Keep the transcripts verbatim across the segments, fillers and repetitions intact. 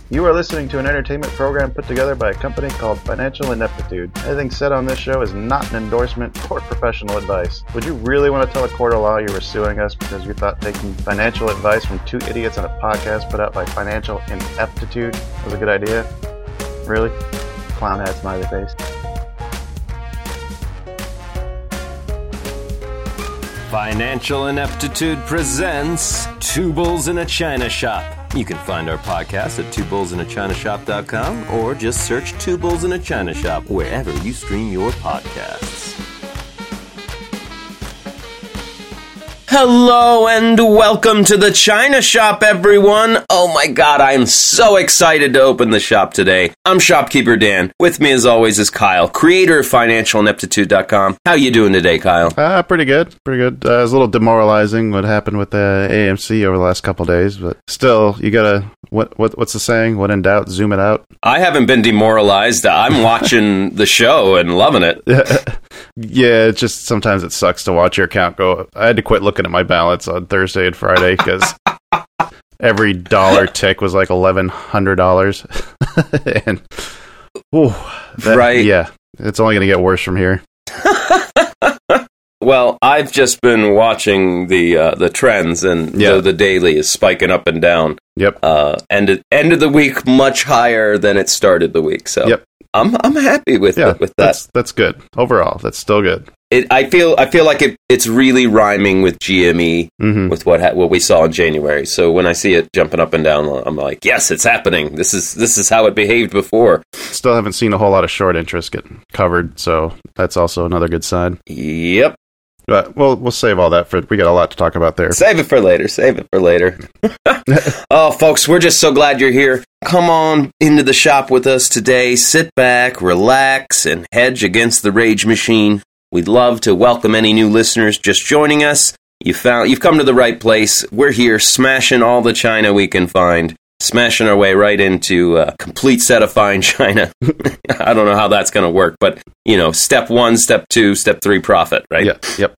You are listening to an entertainment program put together by a company called Financial Ineptitude. Anything said on this show is not an endorsement or professional advice. Would you really want to tell a court of law you were suing us because you thought taking financial advice from two idiots on a podcast put out by Financial Ineptitude was a good idea? Really? Clown hat smiley face. Financial Ineptitude presents Two Bulls in a China Shop. You can find our podcast at two bulls in a china shop dot com or just search Two Bulls in a China Shop wherever you stream your podcasts. Hello and welcome to the China Shop, everyone. Oh my god, I am so excited to open the shop today. I'm Shopkeeper Dan. With me as always is Kyle, creator of financial ineptitude dot com. How you doing today, Kyle? Uh, pretty good, pretty good. Uh, it was a little demoralizing what happened with the A M C over the last couple of days, but still, you gotta, what, what what's the saying? When in doubt, zoom it out. I haven't been demoralized. I'm watching the show and loving it. Yeah, it's just sometimes it sucks to watch your account go. I had to quit looking at my balance on Thursday and Friday because every dollar tick was like eleven hundred dollars. And, whew, that, right. Yeah, it's only going to get worse from here. Well, I've just been watching the uh, the trends, and yeah. the, the daily is spiking up and down. Yep. Uh, end, end of the week much higher than it started the week. So yep. I'm I'm happy with yeah, with that. That's, that's good overall. That's still good. It, I feel I feel like it, it's really rhyming with G M E, mm-hmm. with what ha- what we saw in January. So when I see it jumping up and down, I'm like, yes, it's happening. This is this is how it behaved before. Still haven't seen a whole lot of short interest get covered, so that's also another good sign. Yep. But we'll we'll save all that for. We got a lot to talk about there. Save it for later. Save it for later. Oh, folks, we're just so glad you're here. Come on into the shop with us today. Sit back, relax, and hedge against the rage machine. We'd love to welcome any new listeners just joining us. You found you've come to the right place. We're here, smashing all the china we can find, smashing our way right into a complete set of fine china. I don't know how that's going to work, but you know, step one, step two, step three, profit, right? Yep. Yep.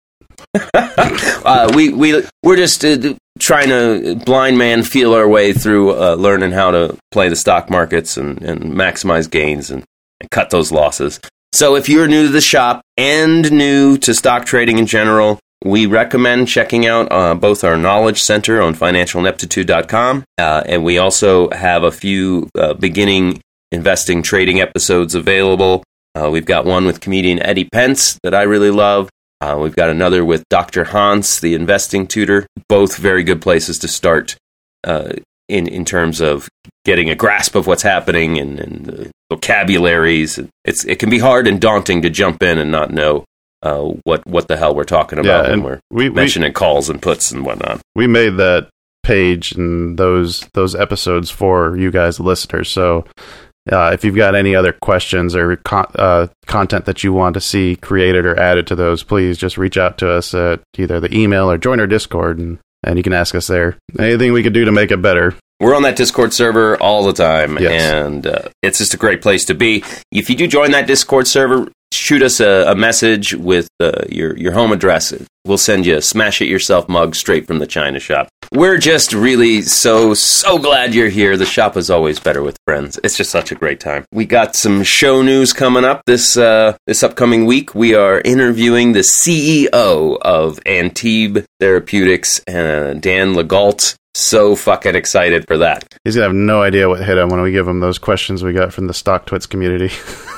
uh, we we we're just uh, trying to blind man feel our way through uh, learning how to play the stock markets and, and maximize gains and, and cut those losses. So if you're new to the shop and new to stock trading in general, we recommend checking out uh, both our Knowledge Center on financial ineptitude dot com, uh, and we also have a few uh, beginning investing trading episodes available. Uh, we've got one with comedian Eddie Pence that I really love. Uh, we've got another with Doctor Hans, the investing tutor. Both very good places to start uh, in in terms of getting a grasp of what's happening and, and the vocabularies. It's it can be hard and daunting to jump in and not know uh, what what the hell we're talking about yeah, when we're we, mentioning we, calls and puts and whatnot. We made that page and those those episodes for you guys, the listeners. So uh, if you've got any other questions or con- uh, content that you want to see created or added to those, please just reach out to us at either the email or join our Discord, and, and you can ask us there. Anything we could do to make it better. We're on that Discord server all the time, yes. and uh, it's just a great place to be. If you do join that Discord server, shoot us a, a message with uh, your, your home address. We'll send you a Smash It Yourself mug straight from the China Shop. We're just really so, so glad you're here. The shop is always better with friends. It's just such a great time. We got some show news coming up this uh, this upcoming week. We are interviewing the C E O of Antibes Therapeutics, uh, Dan Legault. So fucking excited for that. He's going to have no idea what hit him when we give him those questions we got from the Stock Twits community.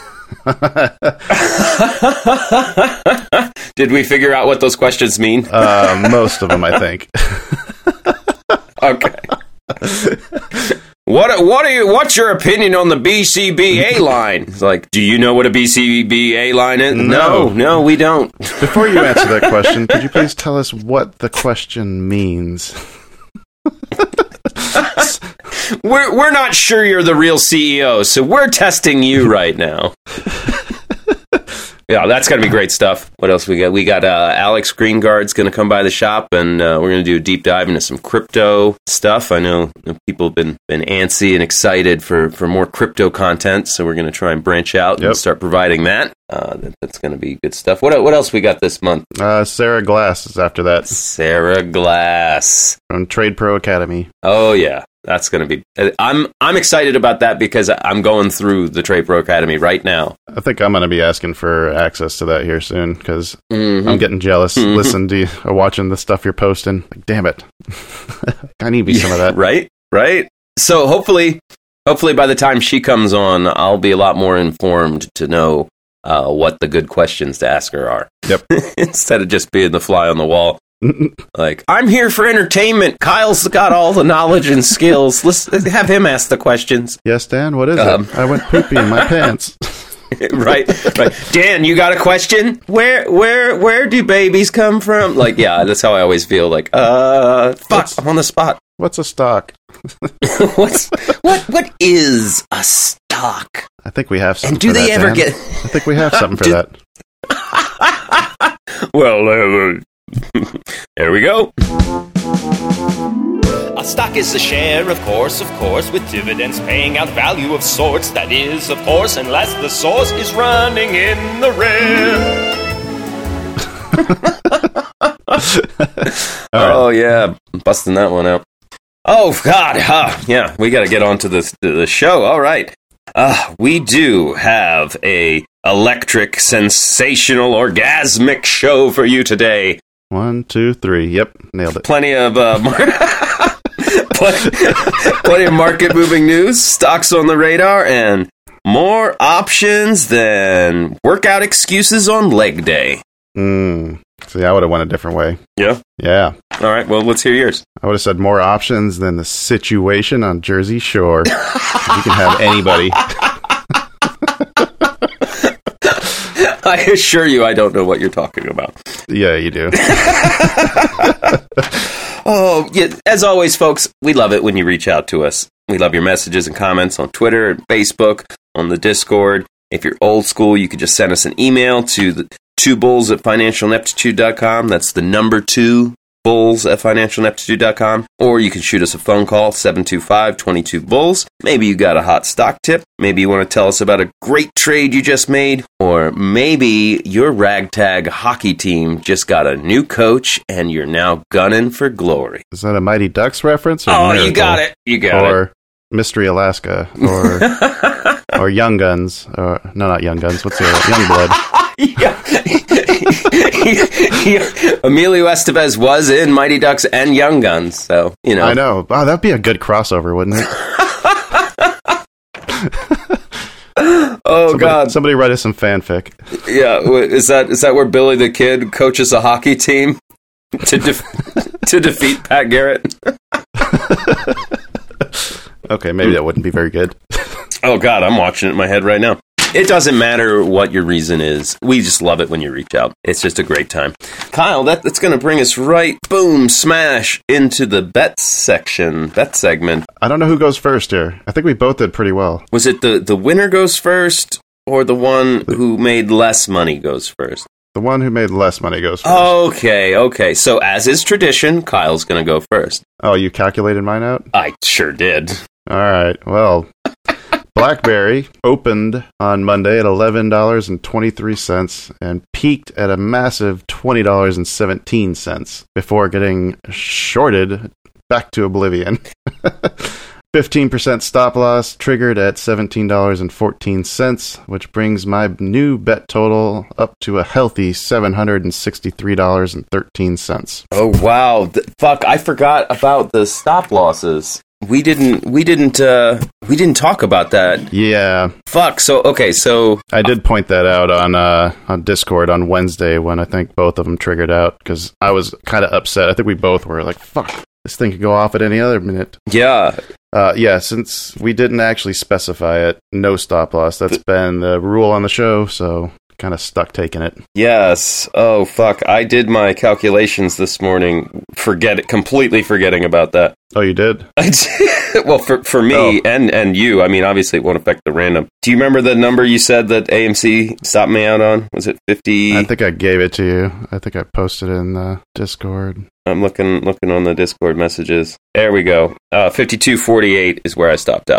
Did we figure out what those questions mean? uh, most of them, I think. Okay. What what are you? What's your opinion on the B C B A line? It's like, do you know what a B C B A line is? No, no, no, we don't. Before you answer that question, could you please tell us what the question means? we're we're not sure you're the real C E O, so we're testing you right now. Yeah, that's going to be great stuff. What else we got? We got uh, Alex Greengard's going to come by the shop, and uh, we're going to do a deep dive into some crypto stuff. I know people have been, been antsy and excited for, for more crypto content, so we're going to try and branch out yep. and start providing that. Uh, that that's going to be good stuff. What what else we got this month? Uh, Sarah Glass is after that. Sarah Glass. From Trade Pro Academy. Oh, yeah. That's going to be. I'm I'm excited about that because I'm going through the Trade Pro Academy right now. I think I'm going to be asking for access to that here soon because mm-hmm. I'm getting jealous. Mm-hmm. Listening to you or watching the stuff you're posting. Like, damn it, I need me yeah, some of that. Right, right. So hopefully, hopefully by the time she comes on, I'll be a lot more informed to know uh, what the good questions to ask her are. Yep. Instead of just being the fly on the wall. Like, I'm here for entertainment. Kyle's got all the knowledge and skills. Let's have him ask the questions. Yes, Dan, what is um, it? I went poopy in my pants. right, right. Dan, you got a question? Where, where, where do babies come from? Like, yeah, that's how I always feel. Like, uh, fuck, what's, I'm on the spot. What's a stock? What's what? What is a stock? I think we have something. And do for they that, ever Dan. get? I think we have something for do... that. Well, uh, there we go. A stock is a share, of course, of course, with dividends paying out value of sorts. That is, of course, unless the source is running in the red. Oh, yeah. Busting that one out. Oh, God. Huh. Yeah, we got to get on to the, the show. All right. Uh, we do have a electric, sensational, orgasmic show for you today. One, two, three. Yep, nailed it. Plenty of uh, mar- plenty, plenty of market-moving news, stocks on the radar, and more options than workout excuses on leg day. Mm. See, I would have went a different way. Yeah? Yeah. All right, well, let's hear yours. I would have said more options than the situation on Jersey Shore. You can have anybody. I assure you I don't know what you're talking about. Yeah, you do. Oh, yeah. As always, folks, we love it when you reach out to us. We love your messages and comments on Twitter and Facebook, on the Discord. If you're old school, you could just send us an email to the two bulls at financial ineptitude dot com. That's the number two, bulls at financial ineptitude dot com. Or you can shoot us a phone call, seven two five, two two, bulls. Maybe you got a hot stock tip. Maybe you want to tell us about a great trade you just made. Or maybe your ragtag hockey team just got a new coach and you're now gunning for glory. Is that a Mighty Ducks reference? Or oh, Miracle? You got it. You got or it. Or Mystery Alaska. Or or Young Guns. Or, no, not Young Guns. What's the other? Young Blood. Emilio Estevez was in Mighty Ducks and Young Guns, so, you know. I know. Wow, that'd be a good crossover, wouldn't it? Oh, somebody, God. Somebody write us some fanfic. Yeah, is that is that where Billy the Kid coaches a hockey team to def- to defeat Pat Garrett? Okay, maybe that wouldn't be very good. Oh, God, I'm watching it in my head right now. It doesn't matter what your reason is. We just love it when you reach out. It's just a great time. Kyle, that, that's going to bring us right, boom, smash, into the bet section, bet segment. I don't know who goes first here. I think we both did pretty well. Was it the, the winner goes first, or the one who made less money goes first? The one who made less money goes first. Okay, okay. So as is tradition, Kyle's going to go first. Oh, you calculated mine out? I sure did. All right, well... BlackBerry opened on Monday at eleven dollars and twenty-three cents and peaked at a massive twenty dollars and seventeen cents before getting shorted back to oblivion. fifteen percent stop loss triggered at seventeen dollars and fourteen cents, which brings my new bet total up to a healthy seven hundred sixty-three dollars and thirteen cents. Oh, wow. Th- fuck, I forgot about the stop losses. We didn't, we didn't, uh, we didn't talk about that. Yeah. Fuck. So, okay, so. I did point that out on, uh, on Discord on Wednesday when I think both of them triggered out because I was kind of upset. I think we both were like, fuck, this thing could go off at any other minute. Yeah. Uh, yeah, since we didn't actually specify it, no stop loss. That's been the rule on the show, so kind of stuck taking it. Yes. Oh, fuck. I did my calculations this morning. Forget it. Completely forgetting about that. Oh, you did? I did. Well, for for me oh. and, and you, I mean, obviously it won't affect the random. Do you remember the number you said that A M C stopped me out on? Was it fifty? I think I gave it to you. I think I posted it in the Discord. I'm looking looking on the Discord messages. There we go. Uh, fifty-two forty-eight is where I stopped out.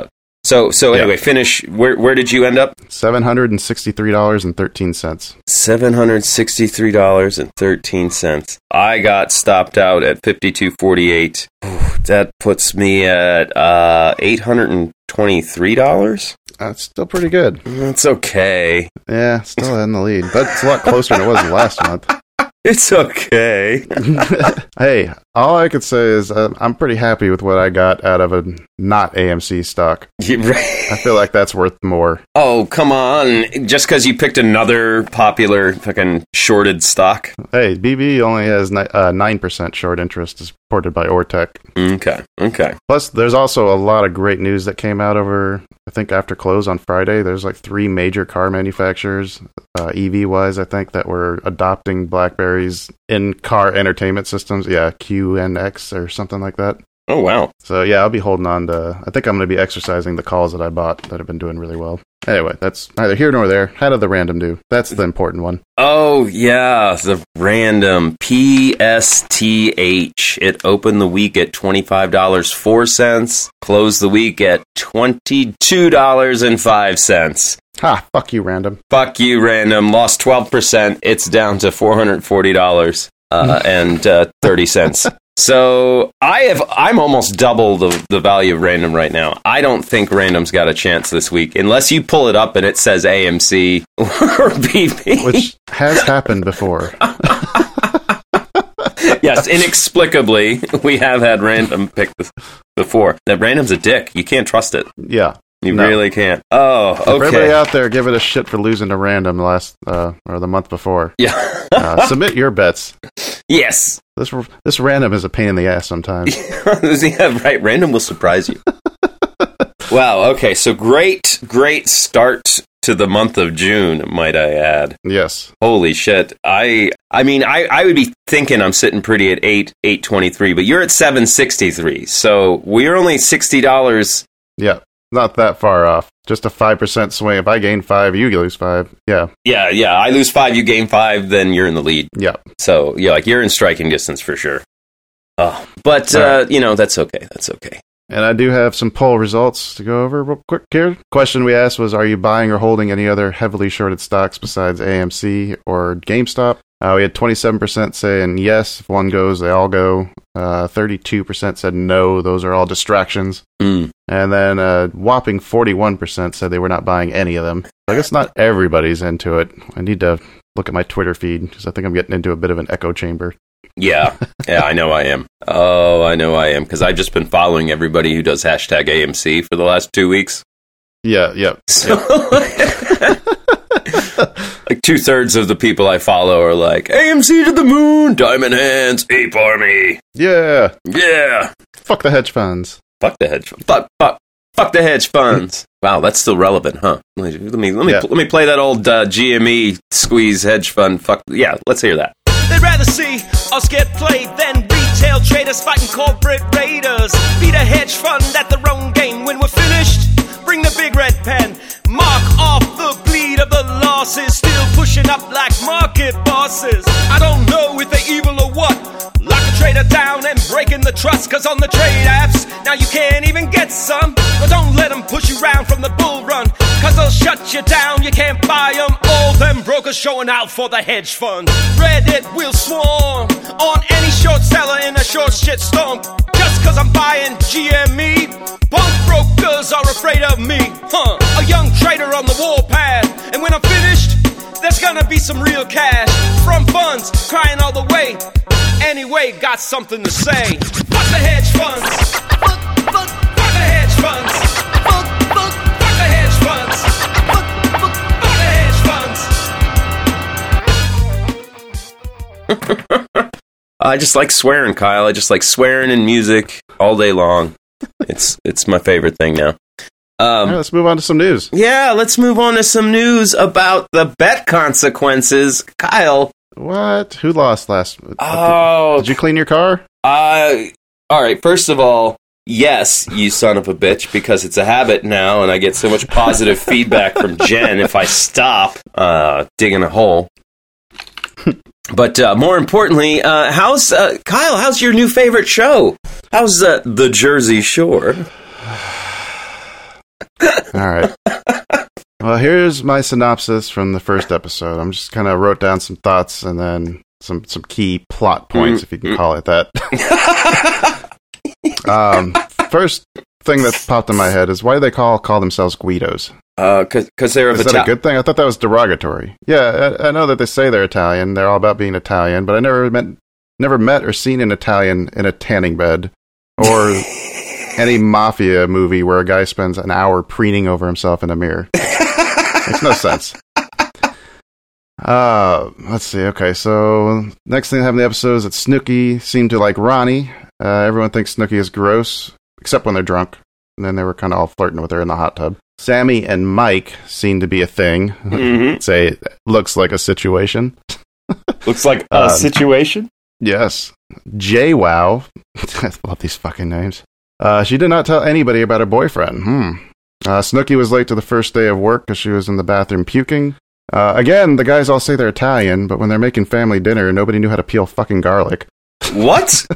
So so Yeah. anyway, finish. Where where did you end up? seven hundred sixty-three dollars and thirteen cents. Seven hundred sixty-three dollars and thirteen cents. I got stopped out at fifty-two forty-eight. That puts me at uh, eight hundred and twenty-three dollars. That's still pretty good. That's okay. Yeah, still in the lead. That's a lot closer than it was last month. It's okay. Hey, all I could say is uh, I'm pretty happy with what I got out of a not A M C stock. I feel like that's worth more. Oh, come on. Just because you picked another popular fucking shorted stock? Hey, B B only has ni- uh, nine percent short interest, as reported by Ortec. Okay, okay. Plus, there's also a lot of great news that came out over, I think, after close on Friday. There's like three major car manufacturers, uh, E V-wise, I think, that were adopting BlackBerry's in-car entertainment systems. Yeah, Q N X or something like that. Oh, wow. So, yeah, I'll be holding on to... I think I'm going to be exercising the calls that I bought that have been doing really well. Anyway, that's neither here nor there. How did the random do? That's the important one. Oh, yeah, the random P S T H. It opened the week at twenty-five dollars and four cents, closed the week at twenty-two dollars and five cents. Ha, fuck you, random. Fuck you, random. Lost twelve percent. It's down to four hundred forty dollars uh, and uh, thirty cents. So I have, I'm almost double the, the value of random right now. I don't think random's got a chance this week, unless you pull it up and it says A M C or B P. Which has happened before. Yes, inexplicably, we have had random pick this before. That random's a dick. You can't trust it. Yeah. You No. really can't. Oh, If everybody okay. out there, give it a shit for losing to random last uh, or the month before. Yeah. Uh, submit your bets. Yes. This this random is a pain in the ass sometimes. Yeah, right. Random will surprise you. Wow. Okay. So great, great start to the month of June, might I add. Yes. Holy shit. I I mean, I, I would be thinking I'm sitting pretty at eight, eight twenty-three, but you're at seven sixty-three. So we're only sixty dollars. Yeah. Not that far off. Just a five percent swing. If I gain five, you lose five. Yeah. Yeah, yeah. I lose five, you gain five, then you're in the lead. Yeah. So, yeah, like you're in striking distance for sure. Oh, but, All uh, right. you know, that's okay. That's okay. And I do have some poll results to go over real quick here. Question we asked was, are you buying or holding any other heavily shorted stocks besides A M C or GameStop? Uh, we had twenty-seven percent saying yes, if one goes, they all go. Uh, thirty-two percent said no, those are all distractions. Mm. And then a whopping forty-one percent said they were not buying any of them. I guess not everybody's into it. I need to look at my Twitter feed because I think I'm getting into a bit of an echo chamber. Yeah. Yeah, I know I am. Oh, I know I am. Because I've just been following everybody who does hashtag A M C for the last two weeks. Yeah, yeah. So, like two-thirds of the people I follow are like, A M C to the moon, diamond hands, ape army. Yeah. Yeah. Fuck the hedge funds. Fuck the hedge funds. Fuck, fuck, fuck the hedge funds. Wow, that's still relevant, huh? Let me let me let me, Yeah. let me play that old uh, G M E squeeze hedge fund. Fuck yeah, let's hear that. They'd rather see us get played than retail traders fighting corporate raiders. Beat a hedge fund at their own game. When we're finished, bring the big red pen. Mark off the bleed of the losses. Still pushing up like market bosses. I don't know if they're evil or what. Lock a trader down and breaking the trust. Cause on the trade apps, now you can't even get some. But don't let them push you round from the bull run. Cause they'll shut you down, you can't buy them. All them brokers showing out for the hedge fund. Reddit will swarm on any short seller in a short shit storm. Just cause I'm buying G M E, punk brokers are afraid of me. Huh, a young trader on the warpath. And when I'm finished, there's gonna be some real cash from funds crying all the way. Anyway, got something to say. Fuck the hedge funds. Fuck, fuck, fuck the hedge funds. Fuck, fuck, fuck the hedge funds. Fuck, fuck, fuck the hedge funds. I just like swearing, Kyle. I just like swearing in music all day long. It's it's my favorite thing now. All right, Um, let's move on to some news. yeah, let's move on to some news about the bet consequences. Kyle. What? Who lost last? Oh, Did you clean your car? Uh, all right, first of all, yes, you son of a bitch, because it's a habit now, and I get so much positive feedback from Jen if I stop uh, digging a hole. But uh, more importantly, uh, how's uh, Kyle? How's your new favorite show? How's uh, the Jersey Shore? All right. Well, here's my synopsis from the first episode. I'm just kind of wrote down some thoughts and then some, some key plot points, if you can call it that. um, first thing that popped in my head is why do they call call themselves Guidos? Uh, cause, cause they're of Is Italian. that a good thing? I thought that was derogatory. Yeah, I, I know that they say they're Italian. They're all about being Italian, but I never met, never met or seen an Italian in a tanning bed or any mafia movie where a guy spends an hour preening over himself in a mirror. Makes no sense. Uh, let's see. Okay, so next thing I have in the episode is that Snooki seemed to like Ronnie. Uh, everyone thinks Snooki is gross, except when they're drunk. And then they were kind of all flirting with her in the hot tub. Sammy and Mike seem to be a thing. Mm-hmm. Say, looks like a situation. Looks like a Um, situation? Yes. JWoww. I love these fucking names. Uh, she did not tell anybody about her boyfriend. Hmm. Uh, Snooki was late to the first day of work because she was in the bathroom puking. Uh, again, the guys all say they're Italian, but when they're making family dinner, nobody knew how to peel fucking garlic. What?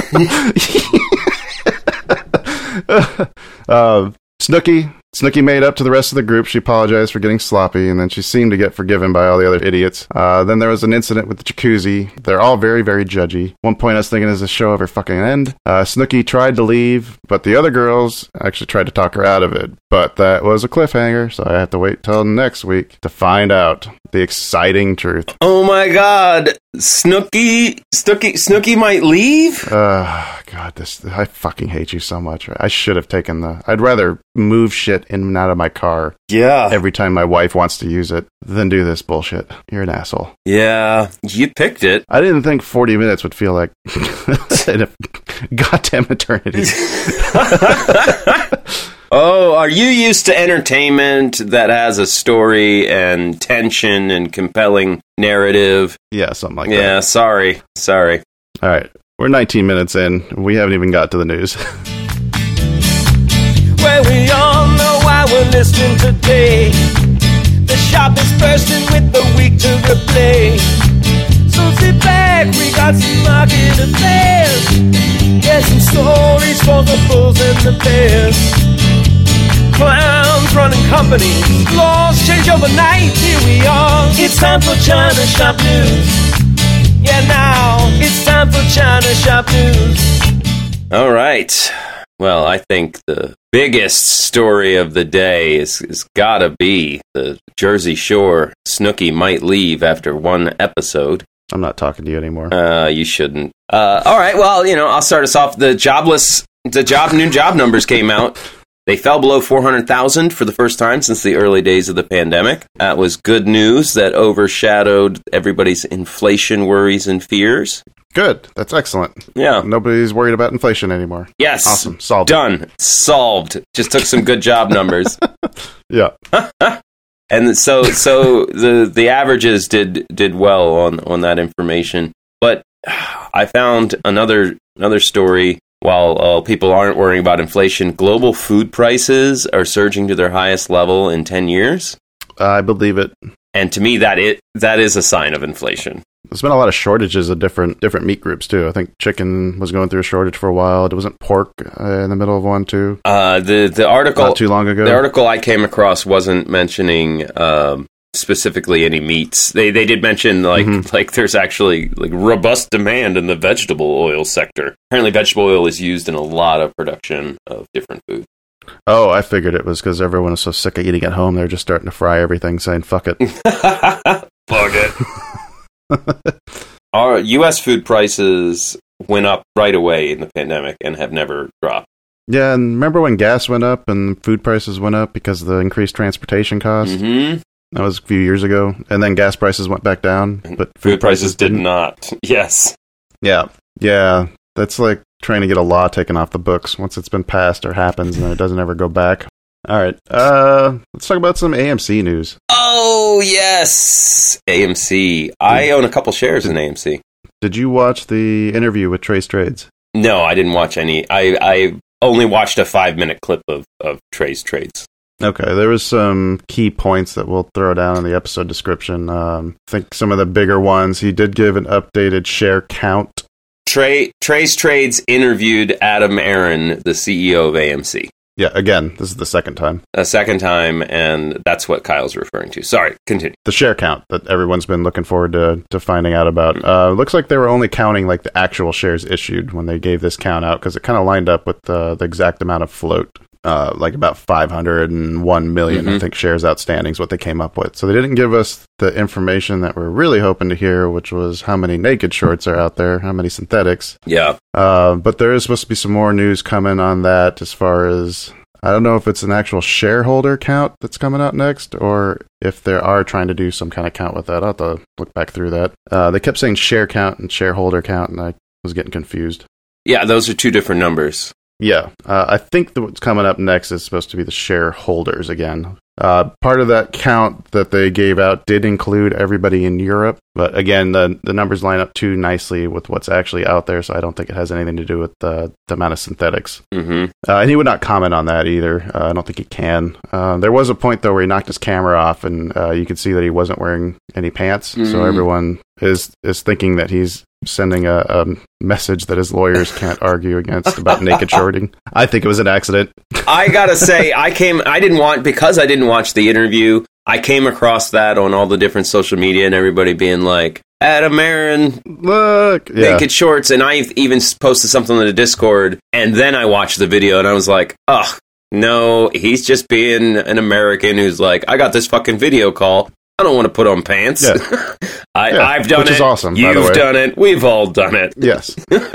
uh, Snooki. Snooki made up to the rest of the group. She apologized for getting sloppy, and then she seemed to get forgiven by all the other idiots. Uh, then there was an incident with the jacuzzi. They're all very, very judgy. One point I was thinking, is this show ever fucking end? Uh, Snooki tried to leave, but the other girls actually tried to talk her out of it. But that was a cliffhanger, so I have to wait till next week to find out the exciting truth. Oh my god. Snooki, Snooki, Snooki might leave? Uh, God, this, I fucking hate you so much. I should have taken the, I'd rather move shit in and out of my car Yeah. every time my wife wants to use it than do this bullshit. You're an asshole. Yeah. You picked it. I didn't think forty minutes would feel like a goddamn eternity. Oh, are you used to entertainment that has a story and tension and compelling narrative? Yeah, something like Yeah, that. sorry. Sorry. All right. We're nineteen minutes in. We haven't even got to the news. Well, we all know why we're listening today. The shop is bursting with the week to replay. So sit back, we got some market affairs. Yeah, some stories for the bulls and the bears. Clowns running companies, laws change overnight. Here we are, it's time for China Shop News. Yeah, now it's time for China Shop News. All right. Well, I think the biggest story of the day is, is gotta be the Jersey Shore. Snooki might leave after one episode. I'm not talking to you anymore. Uh, you shouldn't. Uh, all right. Well, you know, I'll start us off. The jobless, the job, new job numbers came out. They fell below four hundred thousand for the first time since the early days of the pandemic. That was good news that overshadowed everybody's inflation worries and fears. Good. That's excellent. Yeah. Nobody's worried about inflation anymore. Yes. Awesome. Solved it. Done. Solved. Just took some good job numbers. Yeah. And so so the the averages did did well on, on that information. But I found another another story. While uh, people aren't worrying about inflation, global food prices are surging to their highest level in ten years. I believe it. And to me, that it that is a sign of inflation. There's been a lot of shortages of different different meat groups, too. I think chicken was going through a shortage for a while. It wasn't pork uh, in the middle of one, too. Uh, the, the article... Not too long ago. The article I came across wasn't mentioning... Um, specifically any meats. They they did mention like mm-hmm. like there's actually like robust demand in the vegetable oil sector. Apparently vegetable oil is used in a lot of production of different foods. Oh, I figured it was because everyone is so sick of eating at home, they're just starting to fry everything, saying fuck it. Fuck it. Our U S food prices went up right away in the pandemic and have never dropped. Yeah, and remember when gas went up and food prices went up because of the increased transportation costs? Mm-hmm. That was a few years ago. And then gas prices went back down, but food, food prices, prices did didn't. not. Yes. Yeah. Yeah. That's like trying to get a law taken off the books. Once it's been passed or happens, and then it doesn't ever go back. All right. Uh, let's talk about some A M C news. Oh, yes. A M C. I own a couple shares in A M C. Did you watch the interview with Trace Trades? No, I didn't watch any. I, I only watched a five-minute clip of, of Trace Trades. Okay, there was some key points that we'll throw down in the episode description. Um, I think some of the bigger ones, he did give an updated share count. Tra- Trace Trades interviewed Adam Aron, the C E O of A M C. Yeah, again, this is the second time. A second time, and that's what Kyle's referring to. Sorry, continue. The share count that everyone's been looking forward to, to finding out about. Uh, looks like they were only counting like the actual shares issued when they gave this count out, because it kind of lined up with the, the exact amount of float. Uh, like about five hundred one million, mm-hmm. I think, shares outstanding is what they came up with. So they didn't give us the information that we're really hoping to hear, which was how many naked shorts are out there, how many synthetics. Yeah. Uh, but there is supposed to be some more news coming on that as far as, I don't know if it's an actual shareholder count that's coming out next, or if they are trying to do some kind of count with that. I'll have to look back through that. Uh, they kept saying share count and shareholder count, and I was getting confused. Yeah, those are two different numbers. Yeah, uh, I think that what's coming up next is supposed to be the shareholders again. Uh, part of that count that they gave out did include everybody in Europe, but again, the the numbers line up too nicely with what's actually out there, so I don't think it has anything to do with the, the amount of synthetics. Mm-hmm. Uh, and he would not comment on that either. Uh, I don't think he can. Uh, there was a point, though, where he knocked his camera off, and uh, you could see that he wasn't wearing any pants, mm-hmm. so everyone is, is thinking that he's sending a, a message that his lawyers can't argue against about naked shorting. I think it was an accident. I gotta say, I came, I didn't want, because I didn't watch the interview, I came across that on all the different social media and everybody being like, Adam Aaron, look, yeah. naked shorts, and I even posted something in the Discord, and then I watched the video and I was like, ugh, no, he's just being an American who's like, I got this fucking video call. I don't want to put on pants. Yeah. I, yeah, I've done which it. Which is awesome, You've by the way. done it. We've all done it. Yes.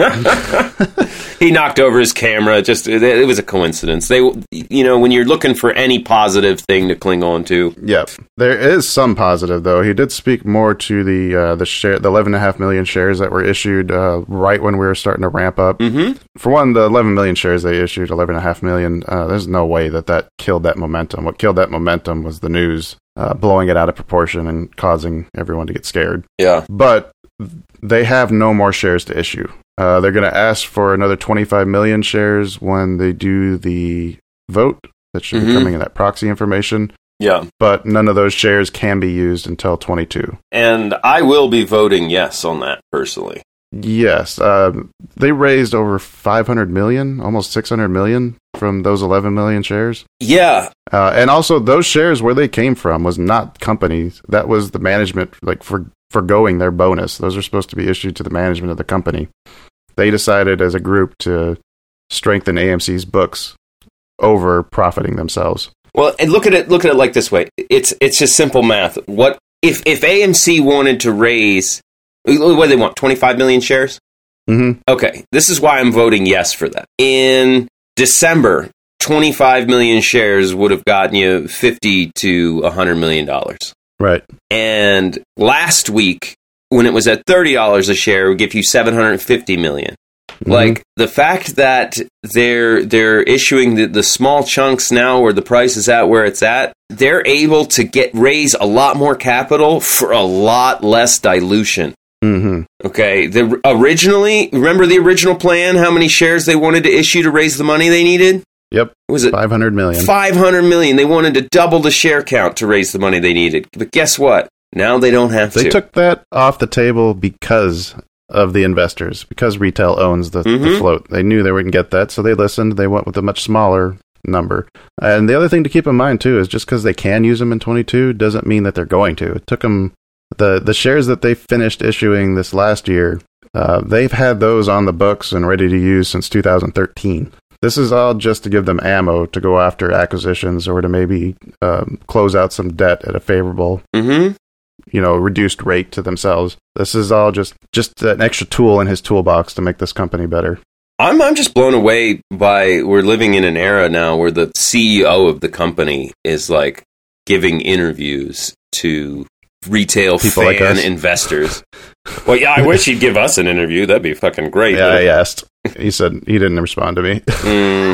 He knocked over his camera. Just it, it was a coincidence. They, you know, when you're looking for any positive thing to cling on to. Yeah, there is some positive though. He did speak more to the uh, the share, the eleven and a half million shares that were issued uh, right when we were starting to ramp up. Mm-hmm. For one, the eleven million shares they issued, eleven and a half million. Uh, there's no way that that killed that momentum. What killed that momentum was the news. Uh, blowing it out of proportion and causing everyone to get scared. Yeah. But they have no more shares to issue. Uh, they're going to ask for another twenty-five million shares when they do the vote. That should mm-hmm. be coming in that proxy information. Yeah. But none of those shares can be used until twenty-two. And I will be voting yes on that personally. Yes. Uh, they raised over five hundred million, almost six hundred million from those eleven million shares. Yeah. Uh, and also, those shares, where they came from, was not companies. That was the management, like, for forgoing their bonus. Those are supposed to be issued to the management of the company. They decided as a group to strengthen A M C's books over profiting themselves. Well, and look at it. Look at it like this way. It's it's just simple math. What if if A M C wanted to raise? What do they want? twenty-five million shares. Mm-hmm. Okay, this is why I'm voting yes for that. In December, twenty-five million shares would have gotten you fifty to one hundred million dollars. Right. And last week, when it was at thirty dollars a share, it would give you seven hundred fifty million dollars. Mm-hmm. Like, the fact that they're they're issuing the, the small chunks now where the price is at where it's at, they're able to get raise a lot more capital for a lot less dilution. Mm-hmm. Okay, the originally, remember the original plan, how many shares they wanted to issue to raise the money they needed? Yep. Was it five hundred million? five hundred million. They wanted to double the share count to raise the money they needed. But guess what? Now they don't have they to. They took that off the table because of the investors, because retail owns the, mm-hmm. the float. They knew they wouldn't get that, so they listened. They went with a much smaller number. And the other thing to keep in mind, too, is just because they can use them in twenty-two doesn't mean that they're going to. It took them... The the shares that they finished issuing this last year, uh, they've had those on the books and ready to use since two thousand thirteen. This is all just to give them ammo to go after acquisitions or to maybe um, close out some debt at a favorable, mm-hmm. you know, reduced rate to themselves. This is all just, just an extra tool in his toolbox to make this company better. I'm I'm just blown away by, we're living in an era now where the C E O of the company is like giving interviews to retail people fan like us. Investors. Well, yeah, I wish he'd give us an interview. That'd be fucking great. Yeah, I asked. He said he didn't respond to me. Mm.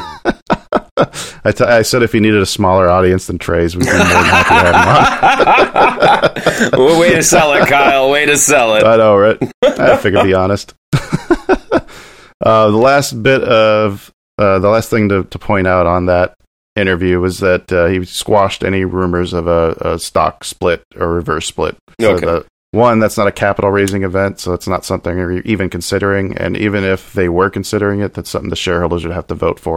I, t- I said if he needed a smaller audience than Trey's, we'd be more than happy to have him on. Well, way to sell it, Kyle. Way to sell it. I know, right? I figured be honest. uh, the last bit of uh, the last thing to, to point out on that interview was that uh, he squashed any rumors of a, a stock split or reverse split. So okay. the, one, that's not a capital raising event, so it's not something you're even considering. And even if they were considering it, that's something the shareholders would have to vote for.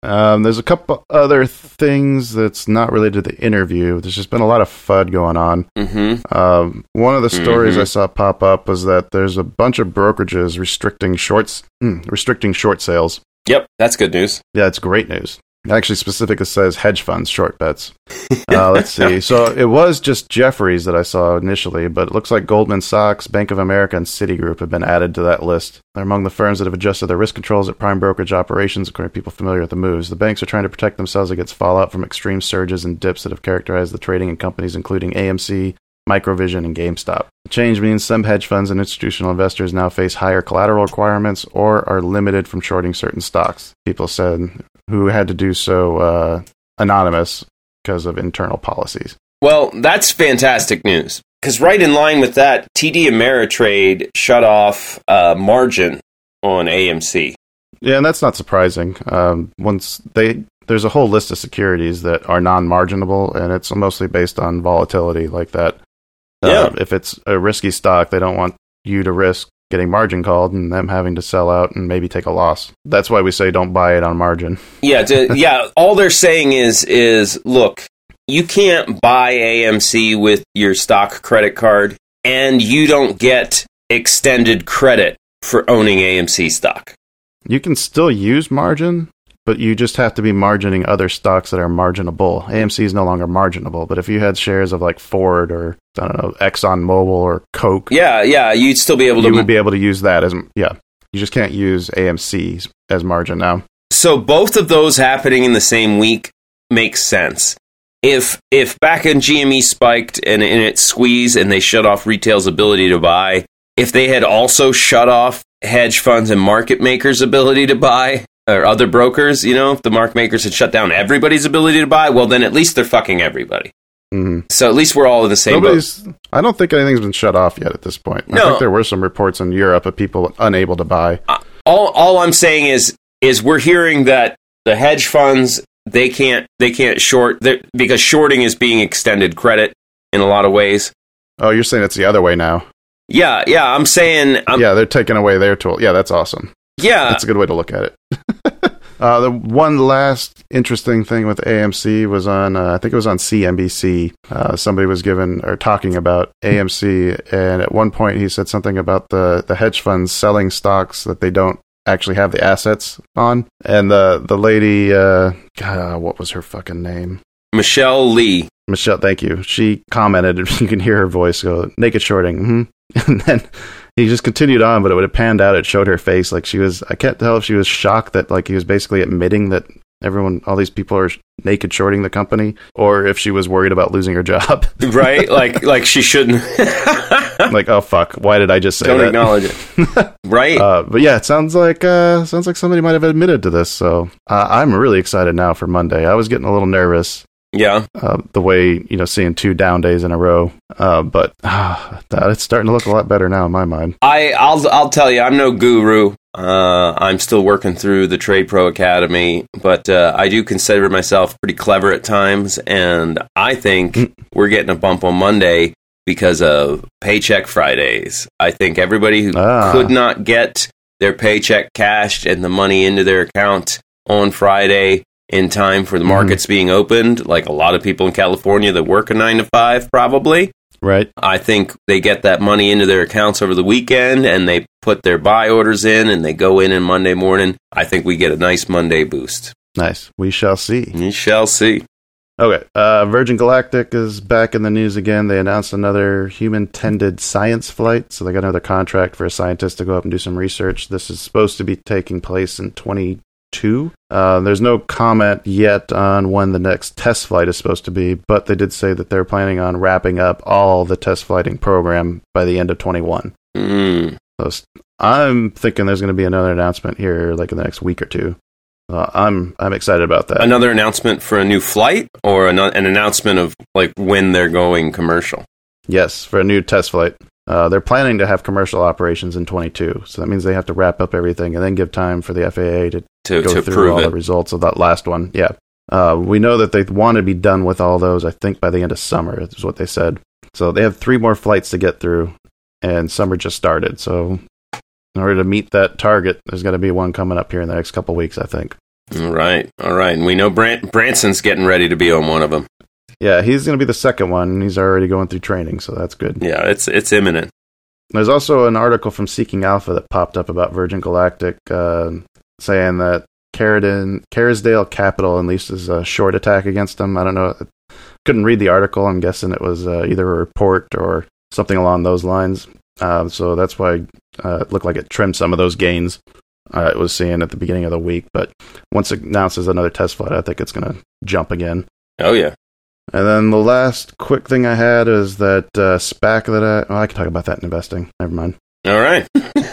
Um, there's a couple other things that's not related to the interview. There's just been a lot of F U D going on. Mm-hmm. Um, one of the stories Mm-hmm. I saw pop up was that there's a bunch of brokerages restricting shorts, mm, restricting short sales. Yep, that's good news. Yeah, it's great news. It actually specifically says hedge funds short bets. Uh, let's see. So it was just Jefferies that I saw initially, but it looks like Goldman Sachs, Bank of America, and Citigroup have been added to that list. They're among the firms that have adjusted their risk controls at prime brokerage operations, according to people familiar with the moves. The banks are trying to protect themselves against fallout from extreme surges and dips that have characterized the trading in companies including A M C, Microvision, and GameStop. The change means some hedge funds and institutional investors now face higher collateral requirements or are limited from shorting certain stocks. People said who had to do so uh, anonymous because of internal policies. Well, that's fantastic news. Because right in line with that, T D Ameritrade shut off uh, margin on A M C. Yeah, and that's not surprising. Um, once they there's a whole list of securities that are non-marginable, and it's mostly based on volatility like that. Uh, Yeah. If it's a risky stock, they don't want you to risk getting margin called and them having to sell out and maybe take a loss. That's why we say don't buy it on margin. Yeah, to, yeah. All they're saying is, is look, you can't buy A M C with your stock credit card, and you don't get extended credit for owning A M C stock. You can still use margin, but you just have to be margining other stocks that are marginable. A M C is no longer marginable, but if you had shares of like Ford or, I don't know, ExxonMobil or Coke, Yeah, yeah, you'd still be able you to. would be able to use that as, yeah. You just can't use A M C as margin now. So both of those happening in the same week makes sense. If if back in G M E spiked and, and it squeezed and they shut off retail's ability to buy, if they had also shut off hedge funds and market makers' ability to buy, or other brokers, you know, if the market makers had shut down everybody's ability to buy, well, then at least they're fucking everybody. Mm-hmm. So at least we're all in the same boat. Nobody's, I don't think anything's been shut off yet at this point. I No. think there were some reports in Europe of people unable to buy. All all I'm saying is is we're hearing that the hedge funds they can't they can't short they're- because shorting is being extended credit in a lot of ways. Oh, you're saying it's the other way now? Yeah, yeah, I'm saying I'm, yeah, they're taking away their tool. Yeah, that's awesome. yeah. That's a good way to look at it. uh, the one last interesting thing with A M C was on, uh, I think it was on C N B C. Uh, somebody was given or talking about A M C, and at one point he said something about the, the hedge funds selling stocks that they don't actually have the assets on. And the the lady, uh, God, what was her fucking name? Michelle Lee. Michelle, thank you. She commented, you can hear her voice go, naked shorting. Mm-hmm. And then he just continued on, but it would have panned out. It showed her face. Like she was, I can't tell if she was shocked that like he was basically admitting that everyone, all these people are naked shorting the company, or if she was worried about losing her job. Right? like like she shouldn't. Like, oh fuck, why did I just say Don't that? acknowledge it. Right? Uh, but yeah, it sounds like uh, sounds like somebody might have admitted to this. So uh, I'm really excited now for Monday. I was getting a little nervous. Yeah. Uh, the way, you know, seeing two down days in a row. Uh, but uh, it's starting to look a lot better now in my mind. I, I'll I'll tell you, I'm no guru. Uh, I'm still working through the Trade Pro Academy, but uh, I do consider myself pretty clever at times, and I think we're getting a bump on Monday because of Paycheck Fridays. I think everybody who Ah. could not get their paycheck cashed and the money into their account on Friday in time for the markets being opened, like a lot of people in California that work a nine to five probably, Right. I think they get that money into their accounts over the weekend and they put their buy orders in and they go in on Monday morning. I think we get a nice Monday boost. Nice. We shall see. We shall see. Okay. Uh, Virgin Galactic is back in the news again. They announced another human-tended science flight. So they got another contract for a scientist to go up and do some research. This is supposed to be taking place in twenty-two. Uh, there's no comment yet on when the next test flight is supposed to be, but they did say that they're planning on wrapping up all the test flighting program by the end of twenty-one. Mm. So s- I'm thinking there's going to be another announcement here like in the next week or two. Uh, I'm I'm excited about that. Another announcement for a new flight or an, an announcement of like when they're going commercial? Yes, for a new test flight. Uh, they're planning to have commercial operations in twenty-two, so that means they have to wrap up everything and then give time for the F A A to To, go to through prove all it. the results of that last one. Yeah, uh, we know that they want to be done with all those. I think by the end of summer is what they said. So they have three more flights to get through, and summer just started. So in order to meet that target, there's got to be one coming up here in the next couple weeks, I think. All right, all right. And we know Bran- Branson's getting ready to be on one of them. Yeah, he's going to be the second one. He's already going through training, so that's good. Yeah, it's it's imminent. There's also an article from Seeking Alpha that popped up about Virgin Galactic uh, saying that Carradine, Carisdale Capital unleashes a short attack against them. I don't know. Couldn't read the article. I'm guessing it was uh, either a report or something along those lines. Uh, so that's why uh, it looked like it trimmed some of those gains uh, it was seeing at the beginning of the week. But once it announces another test flight, I think it's going to jump again. Oh, yeah. And then the last quick thing I had is that uh, SPAC that I... Oh, I can talk about that in investing. Never mind. All right.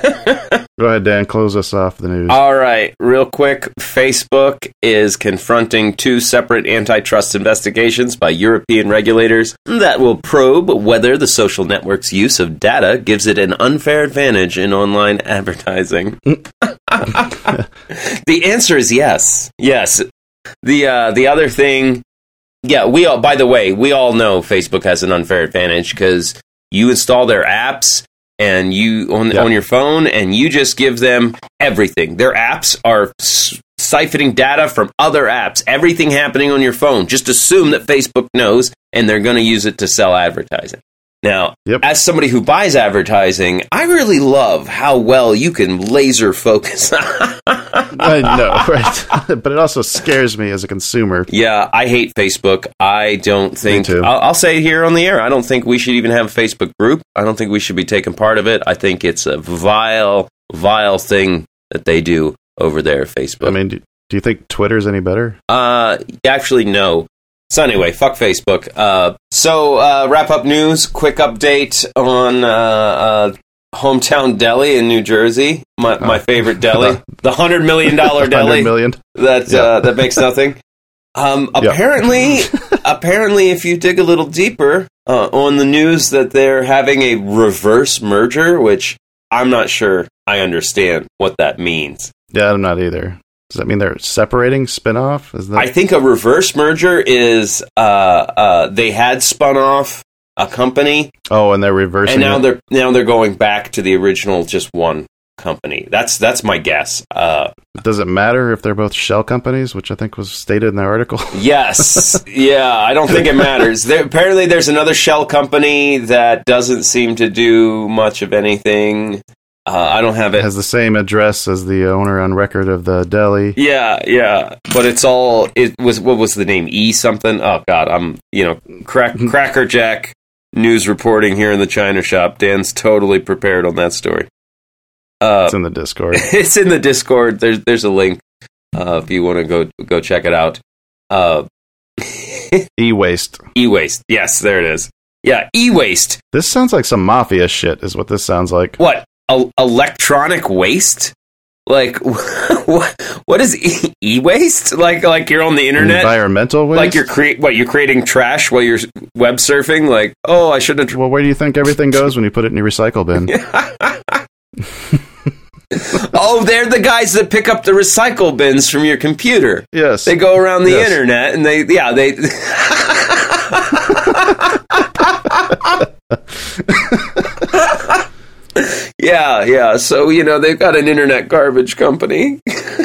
Go ahead, Dan. Close us off the news. All right. Real quick, Facebook is confronting two separate antitrust investigations by European regulators that will probe whether the social network's use of data gives it an unfair advantage in online advertising. The answer is yes. Yes. The uh, the other thing... Yeah, we all, by the way, we all know Facebook has an unfair advantage because you install their apps and you on, yeah. on your phone and you just give them everything. Their apps are s- siphoning data from other apps, everything happening on your phone. Just assume that Facebook knows and they're going to use it to sell advertising. Now, yep. As somebody who buys advertising, I really love how well you can laser focus. I know, right? But it also scares me as a consumer. Yeah, I hate Facebook. I don't think... Me too. I'll, I'll say here on the air, I don't think we should even have a Facebook group. I don't think we should be taking part of it. I think it's a vile, vile thing that they do over there at Facebook. I mean, do, do you think Twitter's any better? Uh, actually, no. So anyway, fuck Facebook. Uh, so, uh, wrap-up news, quick update on uh, uh, Hometown Deli in New Jersey, my, my oh. favorite deli, the one hundred million dollars deli one hundred million that, yeah. uh, that makes nothing. Um, apparently, apparently, if you dig a little deeper uh, on the news that they're having a reverse merger, which I'm not sure I understand what that means. Yeah, I'm not either. Does that mean they're separating, spin-off? Is that- I think a reverse merger is uh, uh, they had spun off a company. Oh, and they're reversing and now it? they're now they're going back to the original just one company. That's that's my guess. Uh, Does it matter if they're both shell companies, which I think was stated in the article? Yes. Yeah, I don't think it matters. There, apparently there's another shell company that doesn't seem to do much of anything. Uh, I don't have it. It has the same address as the owner on record of the deli. Yeah, yeah, but it's all. It was what was the name? E something. Oh God, I'm you know crack, crackerjack news reporting here in the China shop. Dan's totally prepared on that story. Uh, it's in the Discord. It's in the Discord. There's there's a link uh, if you want to go go check it out. Uh, E-waste. E-waste. Yes, there it is. Yeah, e-waste. This sounds like some mafia shit. Is what this sounds like. What? E- electronic waste? Like what? What is e- e-waste? Like like you're on the internet, environmental waste. Like you're create what you're creating trash while you're web surfing. Like oh, I shouldn't. Well, where do you think everything goes when you put it in your recycle bin? Oh, they're the guys that pick up the recycle bins from your computer. Yes, they go around the yes. internet and they yeah they. Yeah, yeah. So, you know, they've got an internet garbage company.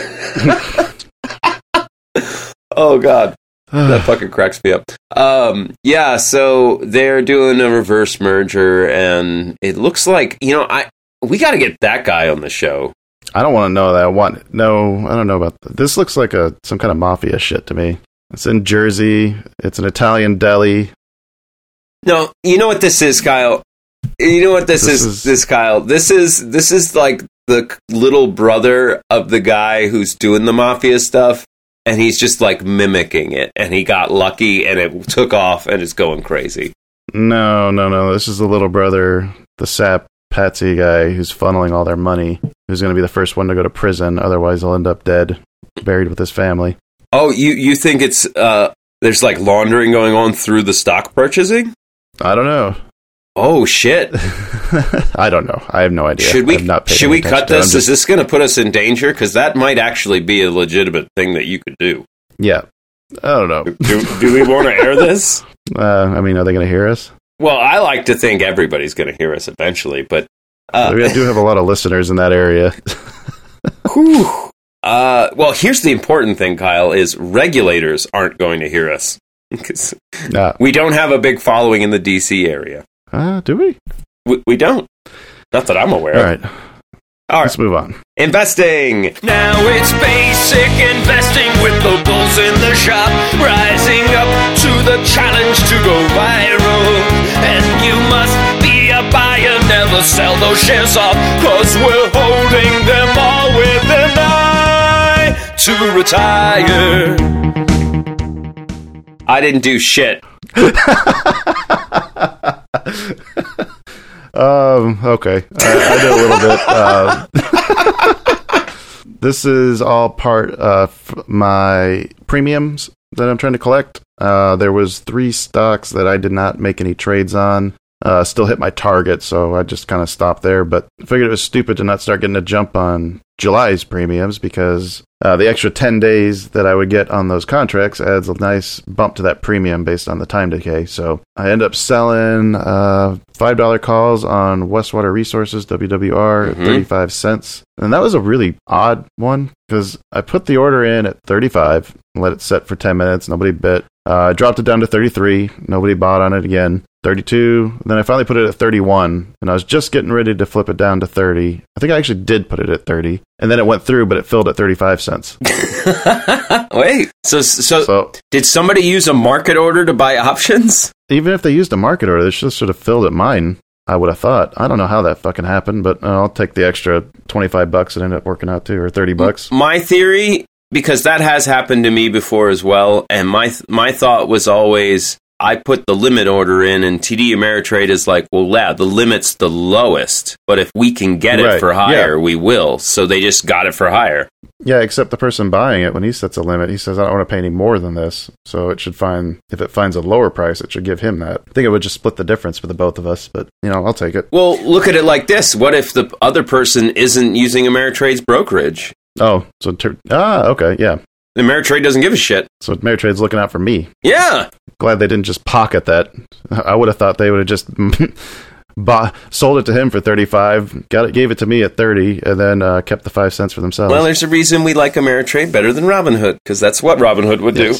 Oh, God. That fucking cracks me up. Um, yeah, so they're doing a reverse merger, and it looks like, you know, I we got to get that guy on the show. I don't want to know that. I want no. I don't know about that. This. Looks like a some kind of mafia shit to me. It's in Jersey. It's an Italian deli. No, you know what this is, Kyle? You know what this, this is, is? This Kyle. This is this is like the little brother of the guy who's doing the mafia stuff, and he's just like mimicking it. And he got lucky, and it took off, and it's going crazy. No, no, no. This is the little brother, the sap patsy guy who's funneling all their money. Who's going to be the first one to go to prison? Otherwise, he'll end up dead, buried with his family. Oh, you you think it's uh, there's like laundering going on through the stock purchasing? I don't know. Oh shit! I don't know. I have no idea. Should we not should we cut this? Just... Is this going to put us in danger? Because that might actually be a legitimate thing that you could do. Yeah, I don't know. Do, do we want to air this? Uh, I mean, are they going to hear us? Well, I like to think everybody's going to hear us eventually, but uh, we do have a lot of listeners in that area. Whew. Uh, well, here's the important thing, Kyle, is regulators aren't going to hear us. Because Nah. we don't have a big following in the D C area. Uh, do we? We, we don't. Not that I'm aware All of. right. All Let's right. move on. Investing. Now it's basic investing with the bulls in the shop, rising up to the challenge to go viral. And you must be a buyer, never sell those shares off, cause we're holding them all with an eye to retire. I didn't do shit. Um, okay. I, I did a little bit. Uh, this is all part of my premiums that I'm trying to collect. Uh, there was three stocks that I did not make any trades on. Uh, still hit my target, so I just kind of stopped there. But I figured it was stupid to not start getting a jump on July's premiums because uh, the extra ten days that I would get on those contracts adds a nice bump to that premium based on the time decay. So I end up selling uh, five dollar calls on Westwater Resources, W W R, at Mhm. thirty-five cents. And that was a really odd one because I put the order in at thirty-five and let it set for ten minutes. Nobody bit. Uh, I dropped it down to thirty-three. Nobody bought on it again. thirty-two. Then I finally put it at thirty-one, and I was just getting ready to flip it down to thirty. I think I actually did put it at thirty, and then it went through, but it filled at thirty-five cents. Wait. So, so, So did somebody use a market order to buy options? even if they used a market order, they should sort of filled at mine. I would have thought. I don't know how that fucking happened, but uh, I'll take the extra twenty-five bucks it ended up working out to, or thirty bucks. My theory, because that has happened to me before as well, and my th- my thought was always, I put the limit order in, and T D Ameritrade is like, well, yeah, the limit's the lowest, but if we can get it Right, for higher, yeah. we will. So they just got it for higher. Yeah, except the person buying it, when he sets a limit, he says, I don't want to pay any more than this. So it should find, if it finds a lower price, it should give him that. I think it would just split the difference for the both of us, but, you know, I'll take it. Well, look at it like this. What if the other person isn't using Ameritrade's brokerage? Oh, so, ter- ah, okay, yeah. Ameritrade doesn't give a shit. So Ameritrade's looking out for me. Yeah. Glad they didn't just pocket that. I would have thought they would have just bought, sold it to him for thirty-five, got it, gave it to me at thirty, and then uh, kept the five cents for themselves. Well, there's a reason we like Ameritrade better than Robinhood, because that's what Robinhood would do.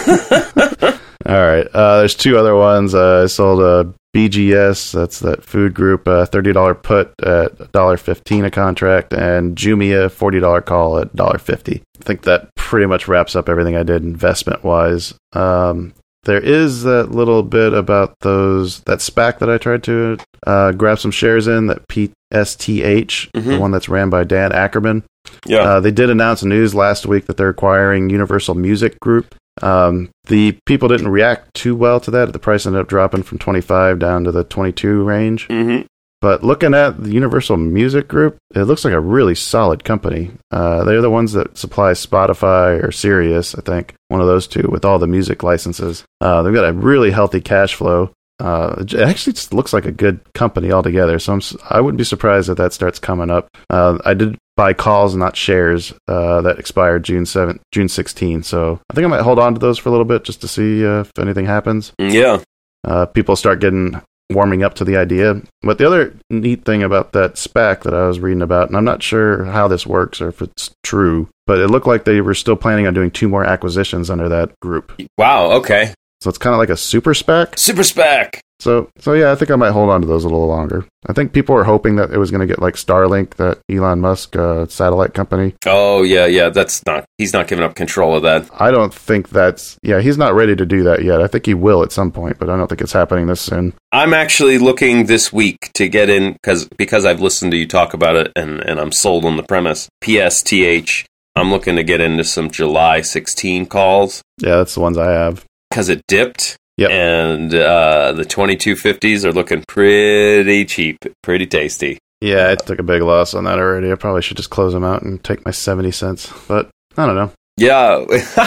Yes. All right. Uh, there's two other ones. Uh, I sold a B G S, that's that food group, uh, thirty dollar put at one dollar fifteen a contract, and Jumia, forty dollar call at one dollar fifty. I think that pretty much wraps up everything I did investment-wise. Um, there is that little bit about those, that SPAC that I tried to uh, grab some shares in, that P S T H, the Mhm. one that's ran by Dan Ackerman. Yeah. Uh, they did announce news last week that they're acquiring Universal Music Group. Um, the people didn't react too well to that. The price ended up dropping from twenty-five down to the twenty-two range. Mm-hmm. But looking at the Universal Music Group, it looks like a really solid company. Uh, they're the ones that supply Spotify or Sirius, I think, one of those two, with all the music licenses. Uh, they've got a really healthy cash flow. Uh, it actually just looks like a good company altogether. So I'm, s- I wouldn't be surprised if that starts coming up. Uh, I did buy calls, not shares, uh, that expired June seventh, June sixteenth. So I think I might hold on to those for a little bit just to see uh, if anything happens. Yeah. Uh, people start getting warming up to the idea. But the other neat thing about that SPAC that I was reading about, and I'm not sure how this works or if it's true, but it looked like they were still planning on doing two more acquisitions under that group. Wow. Okay. So it's kind of like a super SPAC. Super SPAC. So, so yeah, I think I might hold on to those a little longer. I think people were hoping that it was going to get like Starlink, that Elon Musk uh, satellite company. Oh yeah, yeah. That's not. He's not giving up control of that. I don't think that's, yeah, he's not ready to do that yet. I think he will at some point, but I don't think it's happening this soon. I'm actually looking this week to get in because because I've listened to you talk about it and and I'm sold on the premise. P S T H. I'm looking to get into some July sixteenth calls Yeah, that's the ones I have. because it dipped. Yep. And uh, the twenty-two fifties are looking pretty cheap, pretty tasty. Yeah, I took a big loss on that already. I probably should just close them out and take my seventy cents, but I don't know. Yeah.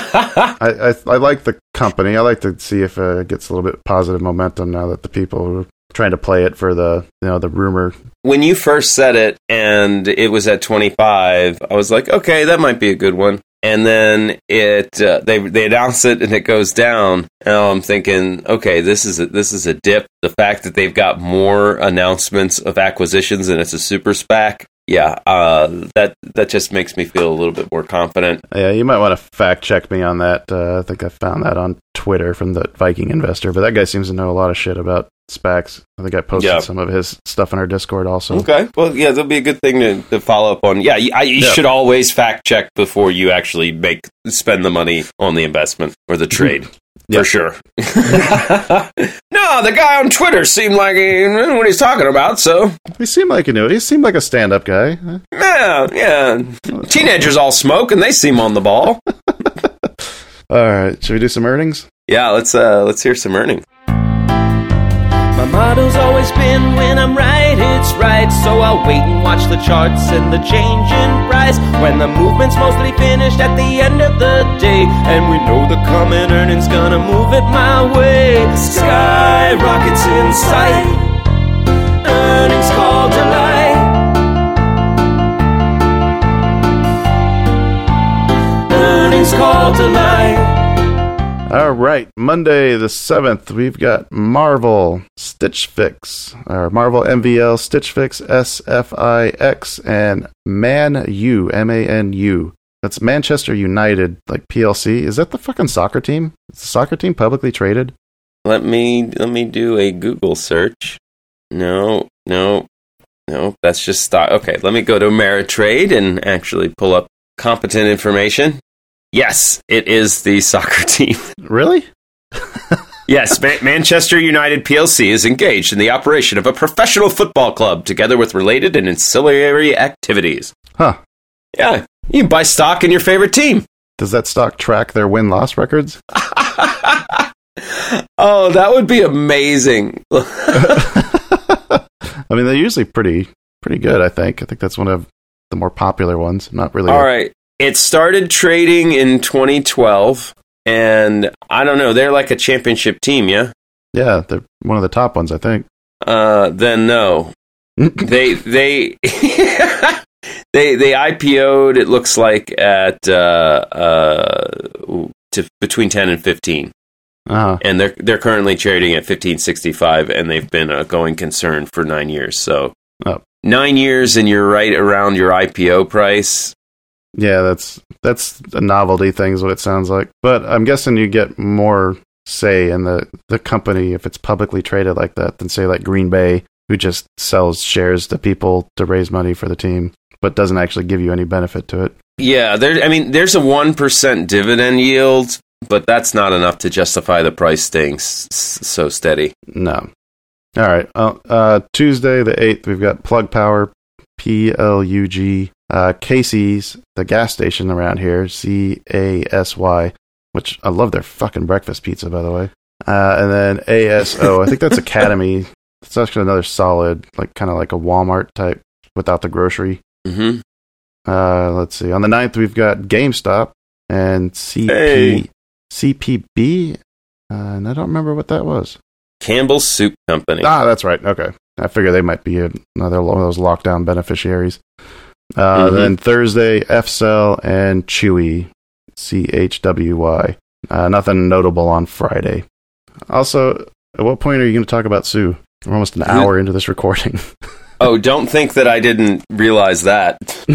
I, I I like the company. I like to see if uh, it gets a little bit positive momentum now that the people are trying to play it for the, you know, the rumor. When you first said it and it was at twenty-five, I was like, okay, that might be a good one. And then it uh, they they announce it and it goes down. And I'm thinking, okay, this is a, this is a dip. The fact that they've got more announcements of acquisitions and it's a super SPAC, yeah, uh, that that just makes me feel a little bit more confident. Yeah, you might want to fact check me on that. Uh, I think I found that on Twitter from the Viking Investor, but that guy seems to know a lot of shit about SPACs. I think I posted Yeah. some of his stuff in our Discord also. Okay, well, yeah, that'll be a good thing to, to follow up on. Yeah, you, I, you Yeah. should always fact check before you actually make spend the money on the investment or the trade. Yeah. For sure. No, the guy on Twitter seemed like he knew what he's talking about, so He seemed like he knew it. He seemed like a stand-up guy. yeah, yeah. Teenagers all smoke and they seem on the ball. All right, should we do some earnings? Yeah, let's uh let's hear some earnings. My motto's always been when I'm right, it's right. So I'll wait and watch the charts and the change in price when the movement's mostly finished at the end of the day. And we know the coming earnings gonna move it my way. Sky rockets in sight, earnings call delight. Earnings call delight. All right, Monday the seventh, we've got Marvel, Stitch Fix, or Marvel M V L, Stitch Fix, S F I X, and Man U, M A N U. That's Manchester United, like P L C. Is that the fucking soccer team? Is the soccer team publicly traded? Let me let me do a Google search. No, no, no, that's just stock. Okay, let me go to Ameritrade and actually pull up competent information. Yes, it is the soccer team. Really? Yes, Man- Manchester United P L C is engaged in the operation of a professional football club, together with related and ancillary activities. Huh. Yeah, you can buy stock in your favorite team. Does that stock track their win-loss records? Oh, that would be amazing. I mean, they're usually pretty pretty good, I think. I think that's one of the more popular ones. Not really. All right. It started trading in twenty twelve, and I don't know, they're like a championship team, yeah? Yeah, they're one of the top ones, I think. Uh, then no. they they they they I P O'd, it looks like, at uh, uh, to between ten and fifteen. Uh-huh. And they're they're currently trading at fifteen sixty-five, and they've been a going concern for nine years. So Oh. nine years, and you're right around your I P O price. Yeah, that's that's a novelty thing is what it sounds like. But I'm guessing you get more say in the, the company if it's publicly traded like that than, say, like Green Bay, who just sells shares to people to raise money for the team, but doesn't actually give you any benefit to it. Yeah, there. I mean, there's a one percent dividend yield, but that's not enough to justify the price staying s- s- so steady. No. All right. Uh, uh, Tuesday the eighth, we've got Plug Power, P L U G, uh, Casey's, the gas station around here, C A S Y, which I love their fucking breakfast pizza, by the way. Uh, and then A S O, I think that's Academy. It's actually another solid, like kind of like a Walmart type without the grocery. Mm-hmm. Uh, let's see. On the ninth, we've got GameStop and C P, Hey. C P B, uh, and I don't remember what that was. Campbell's Soup Company. Ah, that's right. Okay. I figure they might be another one of those lockdown beneficiaries. Uh, Mhm. Then Thursday, F-Cell and Chewy, C H W Y. Uh, nothing notable on Friday. Also, at what point are you going to talk about Sue? We're almost an hour into this recording. Oh, don't think that I didn't realize that.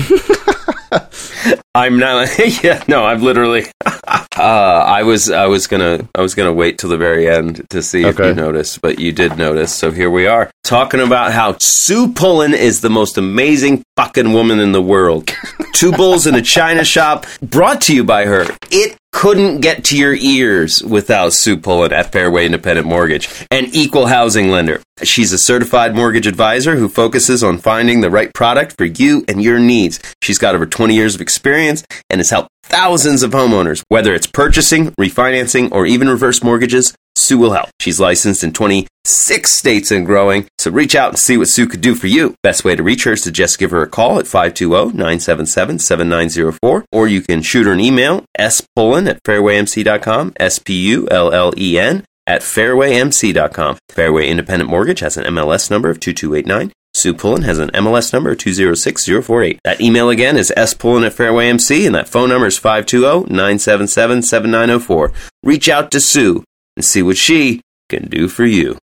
I'm not. Yeah, no, I'm literally. uh, I was, I was gonna, I was gonna wait till the very end to see if Okay. you noticed, but you did notice. So here we are talking about how Sue Pullen is the most amazing fucking woman in the world. Two bulls in a china shop, brought to you by her. It couldn't get to your ears without Sue Pullen at Fairway Independent Mortgage, an equal housing lender. She's a certified mortgage advisor who focuses on finding the right product for you and your needs. She's got over twenty years of experience and has helped thousands of homeowners. Whether it's purchasing, refinancing, or even reverse mortgages, Sue will help. She's licensed in twenty-six states and growing, so reach out and see what Sue could do for you. Best way to reach her is to just give her a call at five two zero, nine seven seven, seven nine zero four, or you can shoot her an email, spullen at fairway m c dot com, S P U L L E N, at fairway m c dot com. Fairway Independent Mortgage has an M L S number of two two eight nine. Sue Pullen has an M L S number of two zero six zero four eight. That email again is spullen at fairway m c, and that phone number is five two zero, nine seven seven, seven nine zero four. Reach out to Sue and see what she can do for you.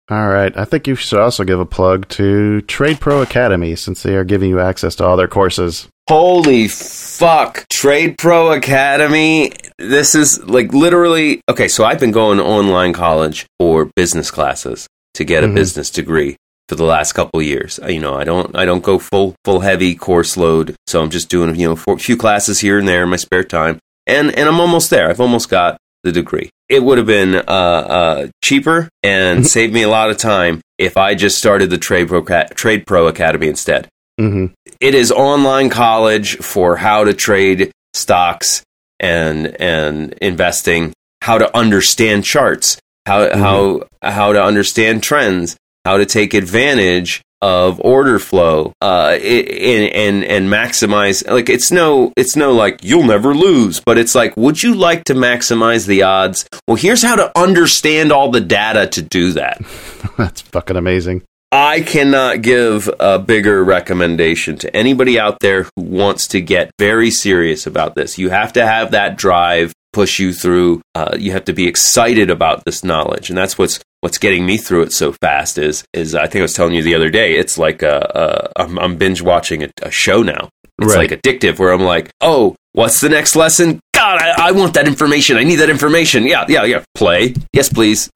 All right. I think you should also give a plug to Trade Pro Academy, since they are giving you access to all their courses. Holy fuck. Trade Pro Academy. This is like literally... Okay, so I've been going to online college for business classes to get a mm-hmm. business degree for the last couple of years. You know, I don't I don't go full full heavy course load, so I'm just doing, you know, a few classes here and there in my spare time. And and I'm almost there. I've almost got the degree. It would have been uh, uh, cheaper and saved me a lot of time if I just started the Trade Pro, Trade Pro Academy instead. Mm-hmm. It is online college for how to trade stocks and and investing, how to understand charts, how mm-hmm. how how to understand trends, how to take advantage of order flow, uh, and, and and maximize. Like it's no, it's no like you'll never lose, but it's like, would you like to maximize the odds? Well, here's how to understand all the data to do that. That's fucking amazing. I cannot give a bigger recommendation to anybody out there who wants to get very serious about this. You have to have that drive push you through. Uh, you have to be excited about this knowledge, and that's what's what's getting me through it so fast. Is is I think I was telling you the other day. It's like a, a, I'm, I'm binge watching a, a show now. It's right. like addictive, where I'm like, oh, what's the next lesson? God, I, I want that information. I need that information. Yeah, yeah, yeah. Play, yes, please.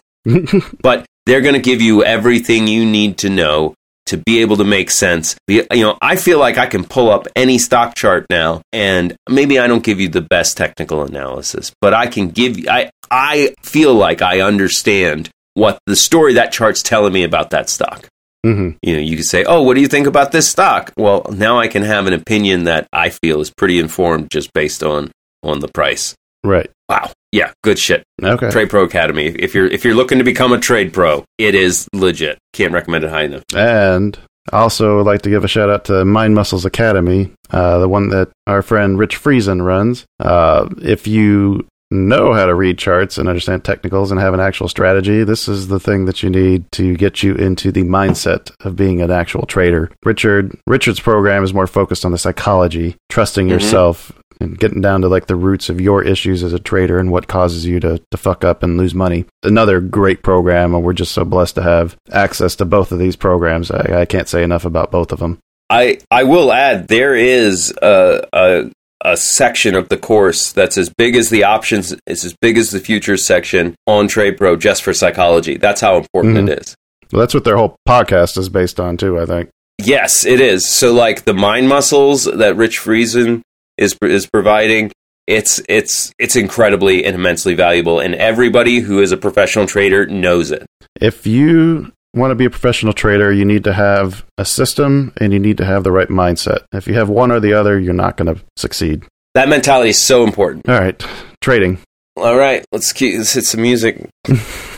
But they're going to give you everything you need to know to be able to make sense. You know, I feel like I can pull up any stock chart now, and maybe I don't give you the best technical analysis, but I can give you, I, I feel like I understand what the story that chart's telling me about that stock. Mm-hmm. You know, you could say, oh, what do you think about this stock? Well, now I can have an opinion that I feel is pretty informed just based on, on the price. Right. Wow. Yeah, good shit. Okay. Trade Pro Academy. If you're if you're looking to become a trade pro, it is legit. Can't recommend it high enough. And I also like to give a shout out to Mind Muscles Academy, uh, the one that our friend Rich Friesen runs. Uh, if you know how to read charts and understand technicals and have an actual strategy, this is the thing that you need to get you into the mindset of being an actual trader. Richard Richard's program is more focused on the psychology, trusting mm-hmm. yourself, and getting down to like the roots of your issues as a trader and what causes you to, to fuck up and lose money. Another great program, and we're just so blessed to have access to both of these programs. I, I can't say enough about both of them. I, I will add, there is a, a a section of the course that's as big as the options, it's as big as the futures section on Trade Pro just for psychology. That's how important mm-hmm. it is. Well, that's what their whole podcast is based on too, I think. Yes, it is. So like the mind muscles that Rich Friesen is is providing, it's it's it's incredibly and immensely valuable, and everybody who is a professional trader knows it. If you want to be a professional trader, you need to have a system and you need to have the right mindset. If you have one or the other, you're not going to succeed. That mentality is so important. All right, trading. All right, let's keep, let's hit some music. You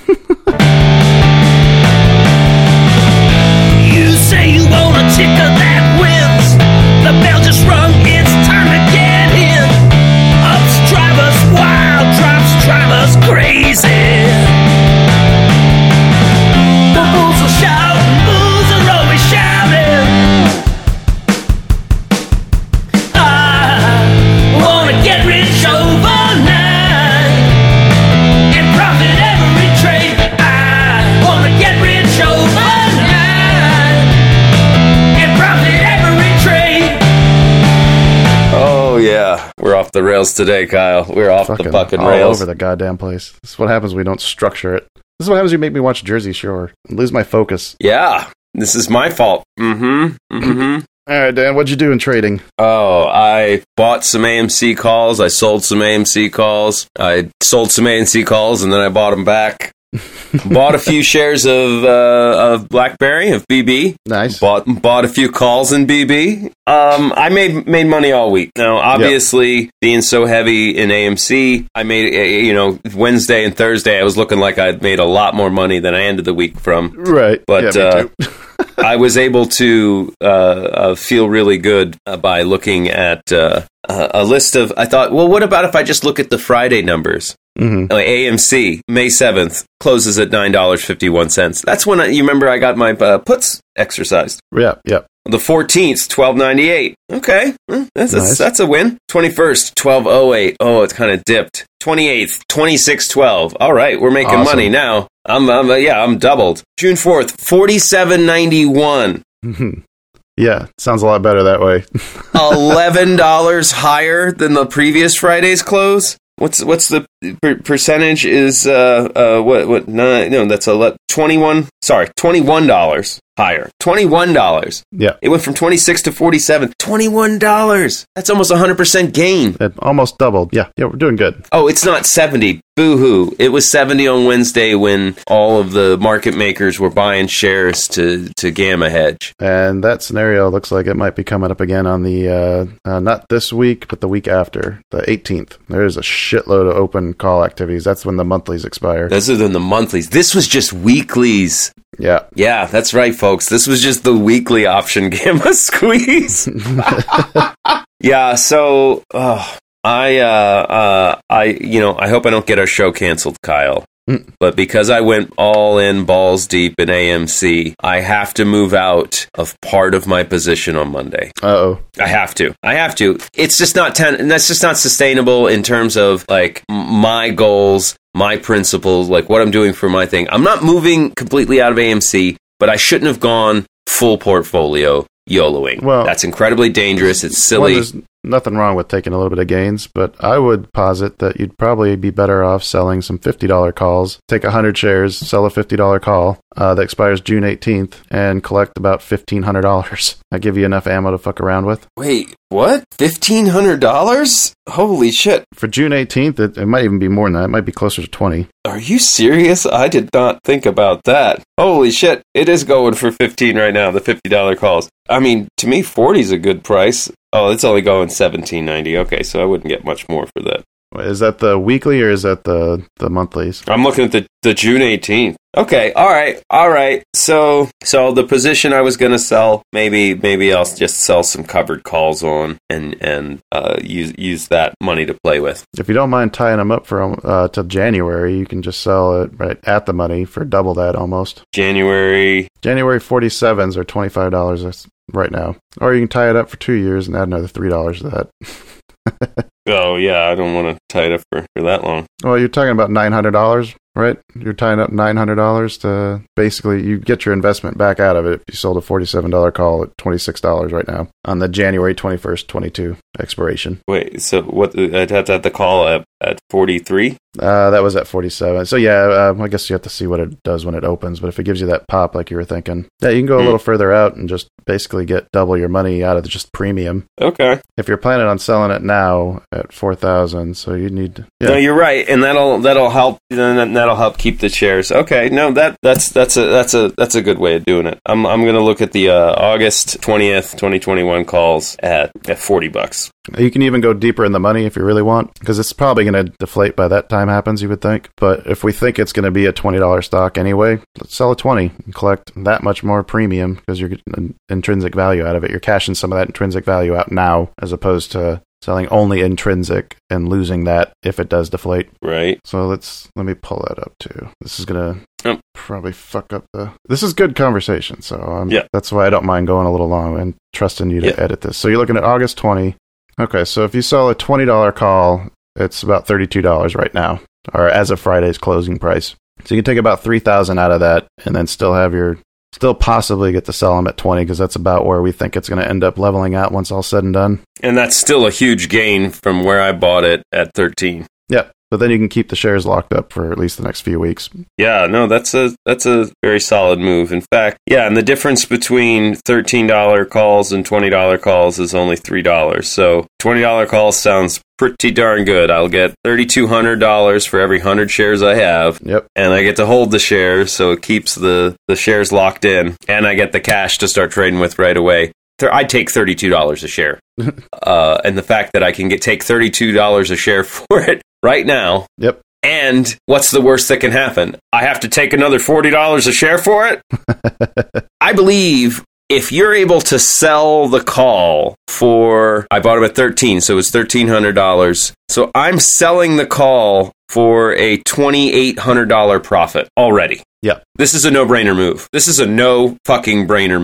say you want a ticker that wins. The bell just rung, it's time to get in. Ups drive us wild, drops drive us crazy. Bulls are shouting, bulls are always shouting. I wanna get rich overnight and profit every trade. I wanna get rich overnight and profit every trade. Oh yeah, we're off the rails today, Kyle. We're off fucking the fucking all rails. All over the goddamn place. This is what happens when we don't structure it. This is what happens when you make me watch Jersey Shore and lose my focus. Yeah, this is my fault. Mm-hmm. Mm-hmm. All right, Dan, what'd you do in trading? Oh, I bought some A M C calls. I sold some A M C calls. I sold some A M C calls, and then I bought them back. Bought a few shares of uh, of BlackBerry, of B B. Nice. Bought bought a few calls in B B. Um, I made made money all week. Now, obviously, yep. being so heavy in A M C, I made, you know, Wednesday and Thursday, I was looking like I'd made a lot more money than I ended the week from. Right. But yeah, uh, I was able to uh, uh, feel really good uh, by looking at uh, a list of, I thought, well, what about if I just look at the Friday numbers? Mm-hmm. Uh, A M C, May seventh, closes at nine dollars and fifty-one cents. That's when, I, you remember, I got my uh, puts exercised. Yeah, yeah. The fourteenth, twelve ninety-eight. Okay, well, that's, Nice. that's that's a win. twenty-first, twelve oh eight. Oh, it's kind of dipped. twenty-eighth, twenty-six twelve. All right, we're making Awesome. money now. I'm, I'm uh, yeah, I'm doubled. June fourth, forty-seven ninety-one. Yeah, sounds a lot better that way. eleven dollars higher than the previous Friday's close. What's what's the per- percentage? Is uh uh what what no, no that's a le- twenty-one. Sorry, twenty-one dollars higher. twenty-one dollars. Yeah, It went from twenty-six to forty-seven. twenty-one dollars. That's almost a hundred percent gain. it almost doubled. Yeah, yeah, we're doing good. Oh, it's not seventy. Boo-hoo. It was seventy on Wednesday when all of the market makers were buying shares to, to gamma hedge. And that scenario looks like it might be coming up again on the, uh, uh, not this week, but the week after, the eighteenth. There's a shitload of open call activities. That's when the monthlies expire. Those are the monthlies. This was just weeklies. Yeah. Yeah, that's right, folks. This was just the weekly option gamma squeeze. Yeah, so uh, I, uh, uh, I, you know, I hope I don't get our show canceled, Kyle. Mm. But because I went all in balls deep in A M C, I have to move out of part of my position on Monday. Uh-oh. I have to. I have to. It's just not ten. That's just not sustainable in terms of like m- my goals, my principles, like what I'm doing for my thing. I'm not moving completely out of A M C, but I shouldn't have gone full portfolio YOLOing. Well- That's incredibly dangerous. It's Well, silly. there's nothing wrong with taking a little bit of gains, but I would posit that you'd probably be better off selling some fifty dollars calls. Take one hundred shares, sell a fifty dollars call uh, that expires June eighteenth, and collect about fifteen hundred dollars. That give you enough ammo to fuck around with. Wait, what? fifteen hundred dollars? Holy shit. For June eighteenth, it, it might even be more than that. It might be closer to twenty. Are you serious? I did not think about that. Holy shit. It is going for fifteen right now, the fifty dollars calls. I mean, to me, forty is a good price. Oh, it's only going seventeen ninety. Okay, so I wouldn't get much more for that. Is that the weekly or is that the, the monthlies? I'm looking at the, the June eighteenth. Okay, all right, all right. So, so the position I was going to sell, maybe, maybe I'll just sell some covered calls on and and uh, use use that money to play with. If you don't mind tying them up for uh, till January, you can just sell it right at the money for double that almost. January. January forty-sevens are twenty-five dollars right now. Or you can tie it up for two years and add another three dollars to that. Oh yeah, I don't want to tie it up for, for that long. Well, you're talking about nine hundred dollars, right? You're tying up nine hundred dollars to basically you get your investment back out of it if you sold a forty-seven dollars call at twenty-six dollars right now on the January twenty-first, twenty-two expiration. Wait, so what? I'd have to have the call at at forty-three. Uh, that was at forty-seven. So yeah, uh, I guess you have to see what it does when it opens. But if it gives you that pop like you were thinking, yeah, you can go a Hmm. little further out and just basically get double your money out of just premium. Okay. If you're planning on selling it now at four thousand, so you need to, yeah. No, you're right, and that'll that'll help. Then that'll help keep the shares. Okay, no, that that's that's a that's a that's a good way of doing it. I'm I'm gonna look at the uh, August twentieth, twenty twenty-one calls at at forty bucks. You can even go deeper in the money if you really want, because it's probably going to deflate by that time happens, you would think. But if we think it's going to be a twenty dollars stock anyway, let's sell a twenty and collect that much more premium because you're getting an intrinsic value out of it. You're cashing some of that intrinsic value out now as opposed to selling only intrinsic and losing that if it does deflate. Right. So let's let me pull that up too. This is going to Yep. probably fuck up the... This is good conversation, so um, Yeah. that's why I don't mind going a little long and trusting you to Yeah. edit this. So you're looking at August twentieth. Okay, so if you sell a twenty dollars call, it's about thirty-two dollars right now, or as of Friday's closing price. So you can take about three thousand dollars out of that and then still have your, still possibly get to sell them at twenty because that's about where we think it's going to end up leveling out once all said and done. And that's still a huge gain from where I bought it at thirteen. Yeah, but then you can keep the shares locked up for at least the next few weeks. Yeah, no, that's a that's a very solid move. In fact, yeah, and the difference between thirteen dollars calls and twenty dollars calls is only three dollars. So twenty dollars calls sounds pretty darn good. I'll get three thousand two hundred dollars for every one hundred shares I have. Yep. And I get to hold the shares, so it keeps the, the shares locked in. And I get the cash to start trading with right away. Th- I'd take thirty-two dollars a share. uh, and the fact that I can get take thirty-two dollars a share for it right now. Yep. And what's the worst that can happen? I have to take another forty dollars a share for it? I believe if you're able to sell the call for, I bought them at thirteen, so it's thirteen hundred dollars. So I'm selling the call for a twenty-eight hundred dollars profit already. Yeah. This is a no-brainer move. This is a no fucking brainer move.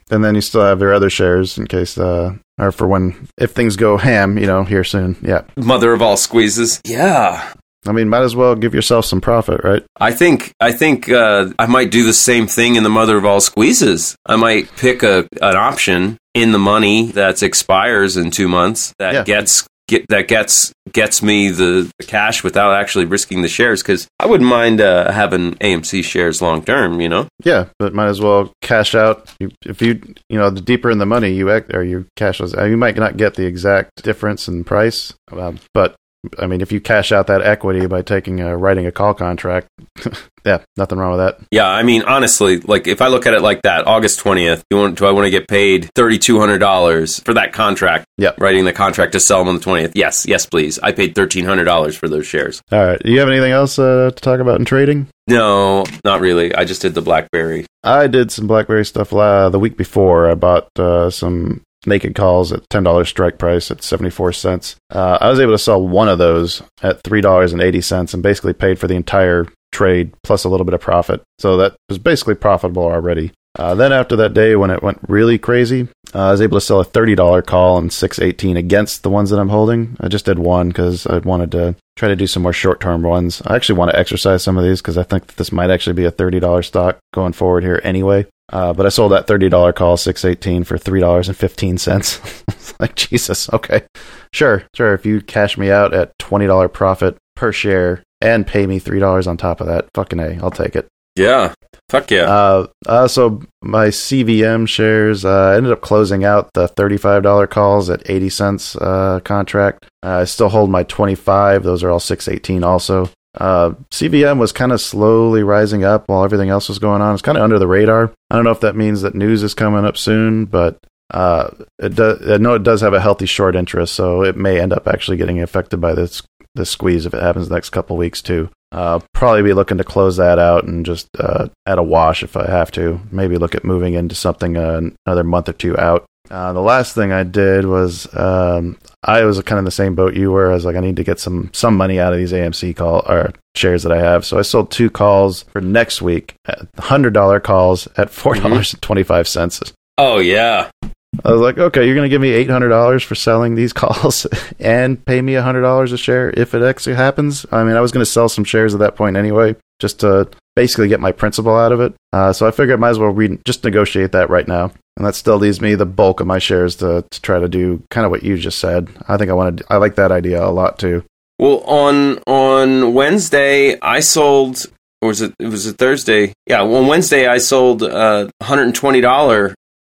And then you still have your other shares in case, uh, or for when, if things go ham, you know, here soon. Yeah. Mother of all squeezes. Yeah. I mean, might as well give yourself some profit, right? I think I think uh, I might do the same thing in the mother of all squeezes. I might pick a an option in the money that expires in two months that Yeah. gets get that gets gets me the, the cash without actually risking the shares, because I wouldn't mind uh, having A M C shares long term. You know. Yeah, but might as well cash out. You, if you, you know, the deeper in the money you act, or you cash those, you might not get the exact difference in price, um, but I mean, if you cash out that equity by taking a writing a call contract, yeah, nothing wrong with that. Yeah, I mean, honestly, like if I look at it like that, August twentieth, do, you want, do I want to get paid three thousand two hundred dollars for that contract? Yeah, writing the contract to sell them on the twentieth. Yes, yes, please. I paid thirteen hundred dollars for those shares. All right. Do you have anything else uh, to talk about in trading? No, not really. I just did the BlackBerry. I did some BlackBerry stuff uh, the week before. I bought uh, some naked calls at ten dollars strike price at seventy-four cents. Uh, I was able to sell one of those at three dollars and eighty cents and basically paid for the entire trade plus a little bit of profit. So that was basically profitable already. Uh, then after that day when it went really crazy, uh, I was able to sell a thirty dollars call on six eighteen against the ones that I'm holding. I just did one because I wanted to try to do some more short-term ones. I actually want to exercise some of these because I think that this might actually be a thirty dollars stock going forward here anyway. Uh, but I sold that thirty dollars call six eighteen for three dollars and fifteen cents. Like, Jesus, okay. Sure, sure. If you cash me out at twenty dollars profit per share and pay me three dollars on top of that, fucking A, I'll take it. Yeah, fuck yeah. Uh, uh, so my C V M shares, uh, ended up closing out the thirty-five dollars calls at eighty cents uh, contract. Uh, I still hold my twenty-five. Those are all six eighteen also. Uh, C V M was kind of slowly rising up while everything else was going on. It's kind of under the radar. I don't know if that means that news is coming up soon, but uh, it does, I know it does have a healthy short interest, so it may end up actually getting affected by this this squeeze if it happens the next couple weeks too. Uh, probably be looking to close that out and just uh, at a wash if I have to. Maybe look at moving into something uh, another month or two out. Uh, the last thing I did was um, I was kind of in the same boat you were. I was like, I need to get some some money out of these A M C call or shares that I have. So I sold two calls for next week, at one hundred dollars calls at four dollars and twenty-five cents. Oh yeah. I was like, okay, you're going to give me eight hundred dollars for selling these calls and pay me one hundred dollars a share if it actually happens. I mean, I was going to sell some shares at that point anyway, just to basically get my principal out of it. Uh, so I figured I might as well re- just negotiate that right now. And that still leaves me the bulk of my shares to, to try to do kind of what you just said. I think I want to, I like that idea a lot too. Well, on on Wednesday, I sold, or was it, it was a Thursday? Yeah, well, on Wednesday, I sold uh, one hundred twenty dollars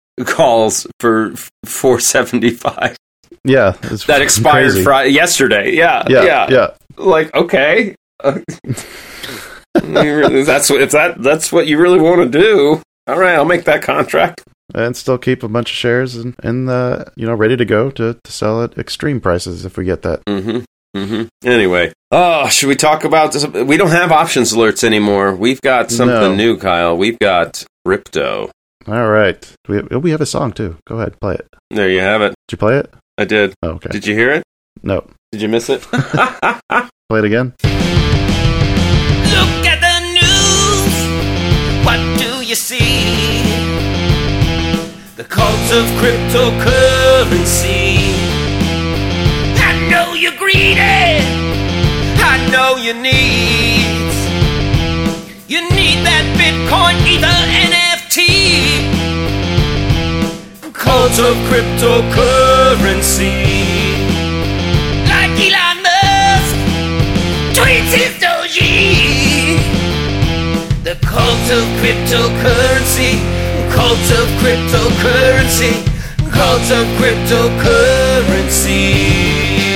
calls for four seventy-five. Yeah. That expired Friday, yesterday. Yeah, yeah. Yeah. yeah. Like, okay. Uh, that's what, if that that's what you really want to do. All right, I'll make that contract. And still keep a bunch of shares in, in the, you know, ready to go to, to sell at extreme prices if we get that. Mm-hmm. Mm-hmm. Anyway, oh, should we talk about this? We don't have options alerts anymore. We've got something No. new, Kyle. We've got Crypto. All right. We have, we have a song too. Go ahead, play it. There you have it. Did you play it? I did. Oh, okay. Did you hear it? No. Did you miss it? Play it again. Look at the news. What do you see? The cult of cryptocurrency. I know you're greedy. I know you need. You need that Bitcoin, Ether, N F T. Cult of cryptocurrency. Like Elon Musk tweets his Doji. The cult of cryptocurrency. Cult of cryptocurrency. Cult of cryptocurrency.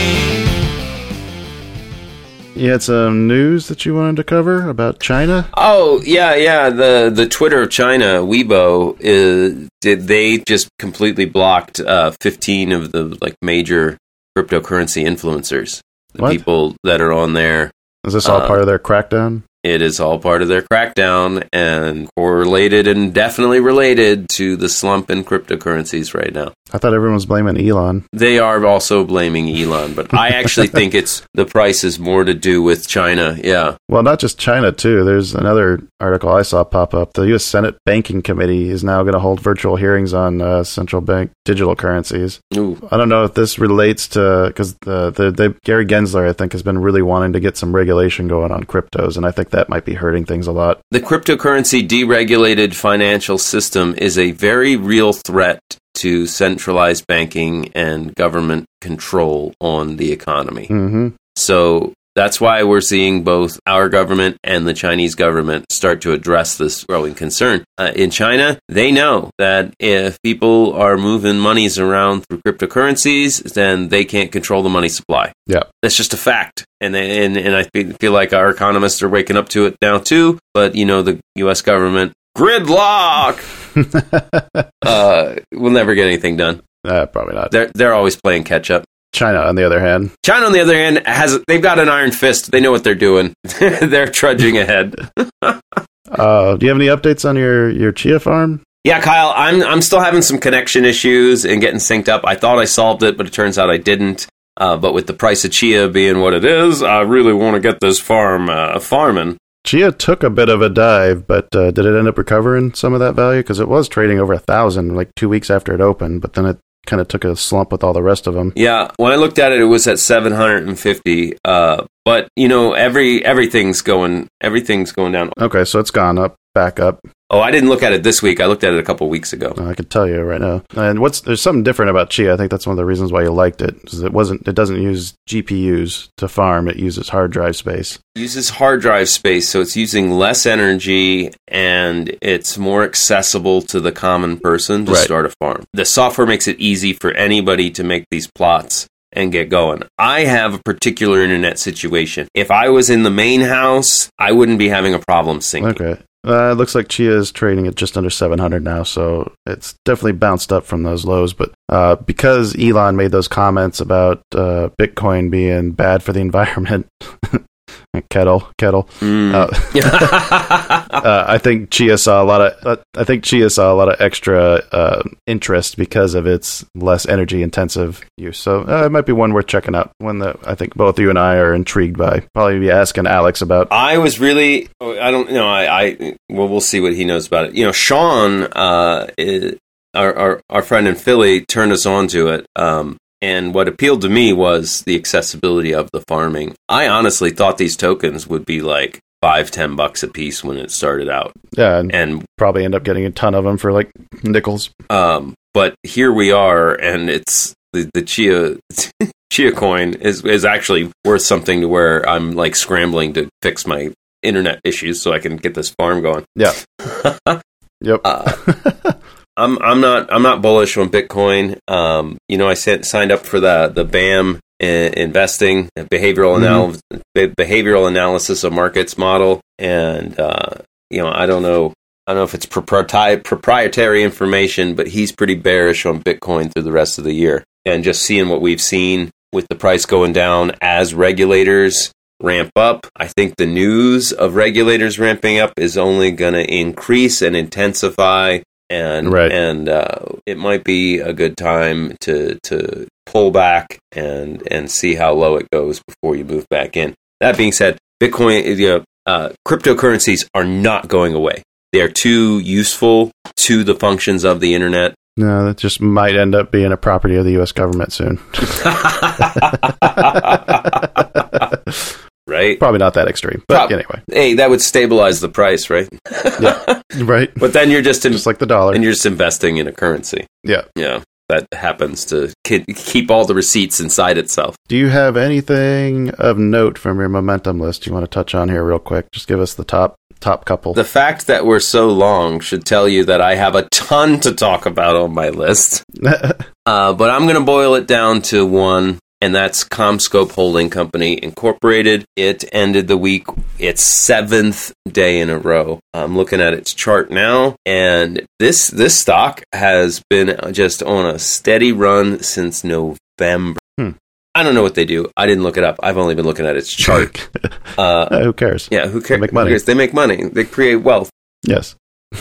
You had some news that you wanted to cover about China? Oh, yeah, yeah. The the Twitter of China, Weibo, is, did they just completely blocked uh, fifteen of the like major cryptocurrency influencers. The What? people that are on there. Is this all Uh, part of their crackdown? It is all part of their crackdown and correlated and definitely related to the slump in cryptocurrencies right now. I thought everyone was blaming Elon. They are also blaming Elon, but I actually think it's the price is more to do with China. Yeah. Well, not just China, too. There's another article I saw pop up. The U S Senate Banking Committee is now going to hold virtual hearings on uh, central bank digital currencies. Ooh. I don't know if this relates to, because the, the, the Gary Gensler, I think, has been really wanting to get some regulation going on cryptos, and I think that might be hurting things a lot. The cryptocurrency deregulated financial system is a very real threat to centralized banking and government control on the economy. Mm-hmm. So that's why we're seeing both our government and the Chinese government start to address this growing concern. Uh, in China, they know that if people are moving monies around through cryptocurrencies, then they can't control the money supply. Yeah. That's just a fact. And, and, and I feel like our economists are waking up to it now too. But, you know, the U S government, gridlock, uh, will never get anything done. Uh, probably not. They're, they're always playing catch up. China, on the other hand. China, on the other hand, has they've got an iron fist. They know what they're doing. They're trudging ahead. uh, do you have any updates on your, your chia farm? Yeah, Kyle, I'm I'm still having some connection issues and getting synced up. I thought I solved it, but it turns out I didn't. Uh, but with the price of chia being what it is, I really want to get this farm uh, farming. Chia took a bit of a dive, but uh, did it end up recovering some of that value? Because it was trading over a thousand like two weeks after it opened, but then it kind of took a slump with all the rest of them. Yeah, when I looked at it, it was at seven hundred fifty. Uh, but you know, every everything's going everything's going down. Okay, so it's gone up, back up. Oh, I didn't look at it this week. I looked at it a couple weeks ago. I could tell you right now. And what's there's something different about chia. I think that's one of the reasons why you liked it. Is it wasn't it doesn't use G P Us to farm. It uses hard drive space. It uses hard drive space, so it's using less energy and it's more accessible to the common person to right. start a farm. The software makes it easy for anybody to make these plots and get going. I have a particular internet situation. If I was in the main house, I wouldn't be having a problem syncing. Okay. Uh, it looks like Chia is trading at just under seven hundred now, so it's definitely bounced up from those lows. But uh, because Elon made those comments about uh, Bitcoin being bad for the environment, kettle, kettle, mm. uh, uh, I think Chia saw a lot of. Uh, I think Chia saw a lot of extra uh, interest because of its less energy intensive use. So uh, it might be one worth checking out. One that I think both you and I are intrigued by. Probably be asking Alex about. I was really. I don't know. I. I well, we'll see what he knows about it. You know, Sean, uh, is, our, our our friend in Philly, turned us on to it. Um, And what appealed to me was the accessibility of the farming. I honestly thought these tokens would be like five, ten bucks a piece when it started out. Yeah, and, and probably end up getting a ton of them for like nickels. Um, but here we are, and it's the, the Chia Chia coin is is actually worth something to where I'm like scrambling to fix my internet issues so I can get this farm going. Yeah. Yep. uh, I'm I'm not I'm not bullish on Bitcoin. Um, you know, I sent, signed up for the the B A M in, investing behavioral Mm-hmm. anal- behavioral analysis of markets model, and uh, you know, I don't know I don't know if it's propri- proprietary information, but he's pretty bearish on Bitcoin through the rest of the year. And just seeing what we've seen with the price going down as regulators ramp up, I think the news of regulators ramping up is only going to increase and intensify. And right. and uh, it might be a good time to to pull back and and see how low it goes before you move back in. That being said, Bitcoin, you know, uh, cryptocurrencies are not going away. They are too useful to the functions of the internet. No, that just might end up being a property of the U S government soon. Right? Probably not that extreme, but Pro- anyway. Hey, that would stabilize the price, right? Yeah, right. But then you're just in, just like the dollar, and you're just investing in a currency. Yeah, yeah. That happens to keep all the receipts inside itself. Do you have anything of note from your momentum list you want to touch on here real quick? Just give us the top top couple. The fact that we're so long should tell you that I have a ton to talk about on my list. uh, but I'm going to boil it down to one. And that's CommScope Holding Company Incorporated. It ended the week its seventh day in a row. I'm looking at its chart now, and this this stock has been just on a steady run since November. Hmm. I don't know what they do. I didn't look it up. I've only been looking at its chart. Uh, Uh, who cares? yeah, who cares? They make money. Who cares? They make money. They create wealth. Yes.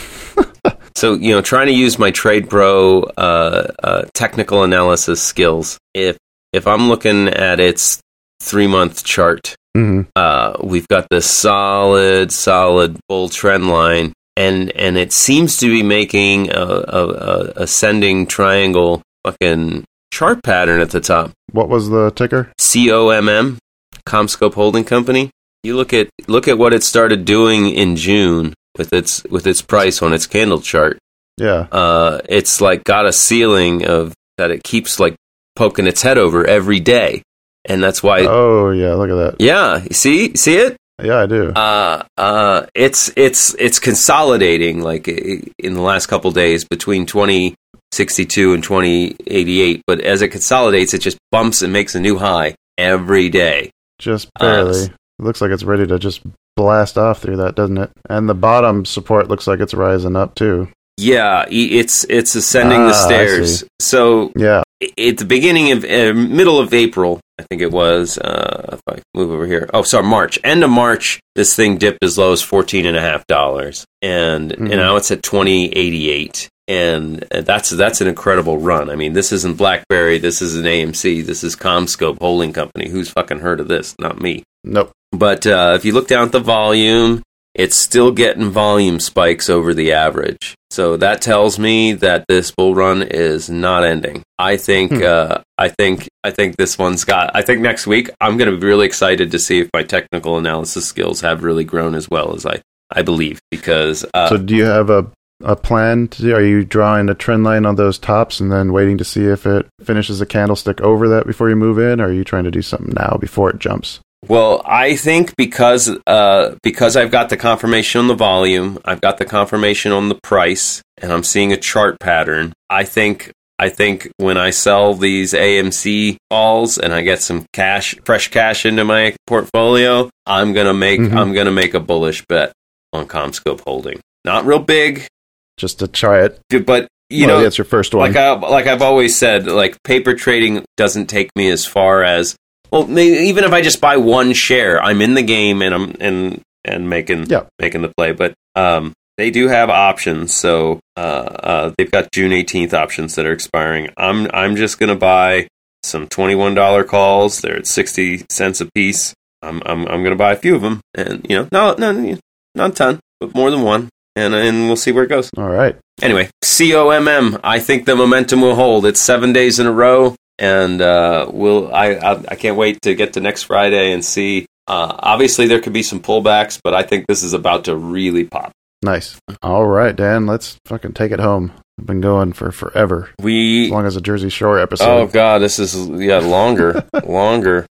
So, you know, trying to use my Trade Pro uh, uh, technical analysis skills. If if I'm looking at its three month chart, hmm uh, we've got this solid, solid bull trend line, and and it seems to be making a, a, a ascending triangle fucking chart pattern at the top. What was the ticker? C O M M, CommScope Holding Company. You look at look at what it started doing in June with its with its price on its candle chart. Yeah. Uh, it's like got a ceiling of that it keeps like poking its head over every day, and that's why. Oh, yeah. Look at that. Yeah, you see, see it. Yeah, I do. Uh, uh, it's it's it's consolidating like i- in the last couple days between twenty sixty-two and twenty eighty-eight. But as it consolidates, it just bumps and makes a new high every day. Just uh, barely. It looks like it's ready to just blast off through that, doesn't it? And the bottom support looks like it's rising up, too. Yeah, i- it's it's ascending Ah, the I stairs. see. So Yeah. i- at the beginning of uh, middle of April, I think it was. Uh, if I move over here, oh, sorry, March. End of March, this thing dipped as low as fourteen and a half dollars, and Mhm. you know it's at twenty eighty eight, and that's that's an incredible run. I mean, this isn't BlackBerry, this isn't A M C, this is CommScope Holding Company. Who's fucking heard of this? Not me. Nope. But uh, if you look down at the volume, it's still getting volume spikes over the average. So that tells me that this bull run is not ending. I think, Hmm. uh, I think, I think this one's got. I think next week I'm going to be really excited to see if my technical analysis skills have really grown as well as I, I believe. Because uh, So do you have a, a plan? To do? Are you drawing a trend line on those tops and then waiting to see if it finishes a candlestick over that before you move in? Or are you trying to do something now before it jumps? Well, I think because uh, because I've got the confirmation on the volume, I've got the confirmation on the price, and I'm seeing a chart pattern. I think I think when I sell these A M C calls and I get some cash, fresh cash into my portfolio, I'm gonna make Mhm. I'm gonna make a bullish bet on CommScope Holding. Not real big, Just to try it. but you well, know, that's your first one. like I like I've always said, like paper trading doesn't take me as far as well. Maybe even if I just buy one share, I'm in the game and I'm and and making Yeah. making the play. But um, they do have options, so uh, uh, they've got June eighteenth options that are expiring. I'm I'm just gonna buy some twenty-one dollar calls. They're at sixty cents a piece. I'm I'm I'm gonna buy a few of them, and you know, no no not a ton, but more than one, and and we'll see where it goes. All right. Anyway, C O M M. I think the momentum will hold. It's seven days in a row, and uh, we'll. I, I I can't wait to get to next Friday and see. Uh, obviously, there could be some pullbacks, but I think this is about to really pop. Nice. All right, Dan. Let's fucking take it home. I've been going for forever. We. As long as a Jersey Shore episode. Oh God, this is yeah longer, longer.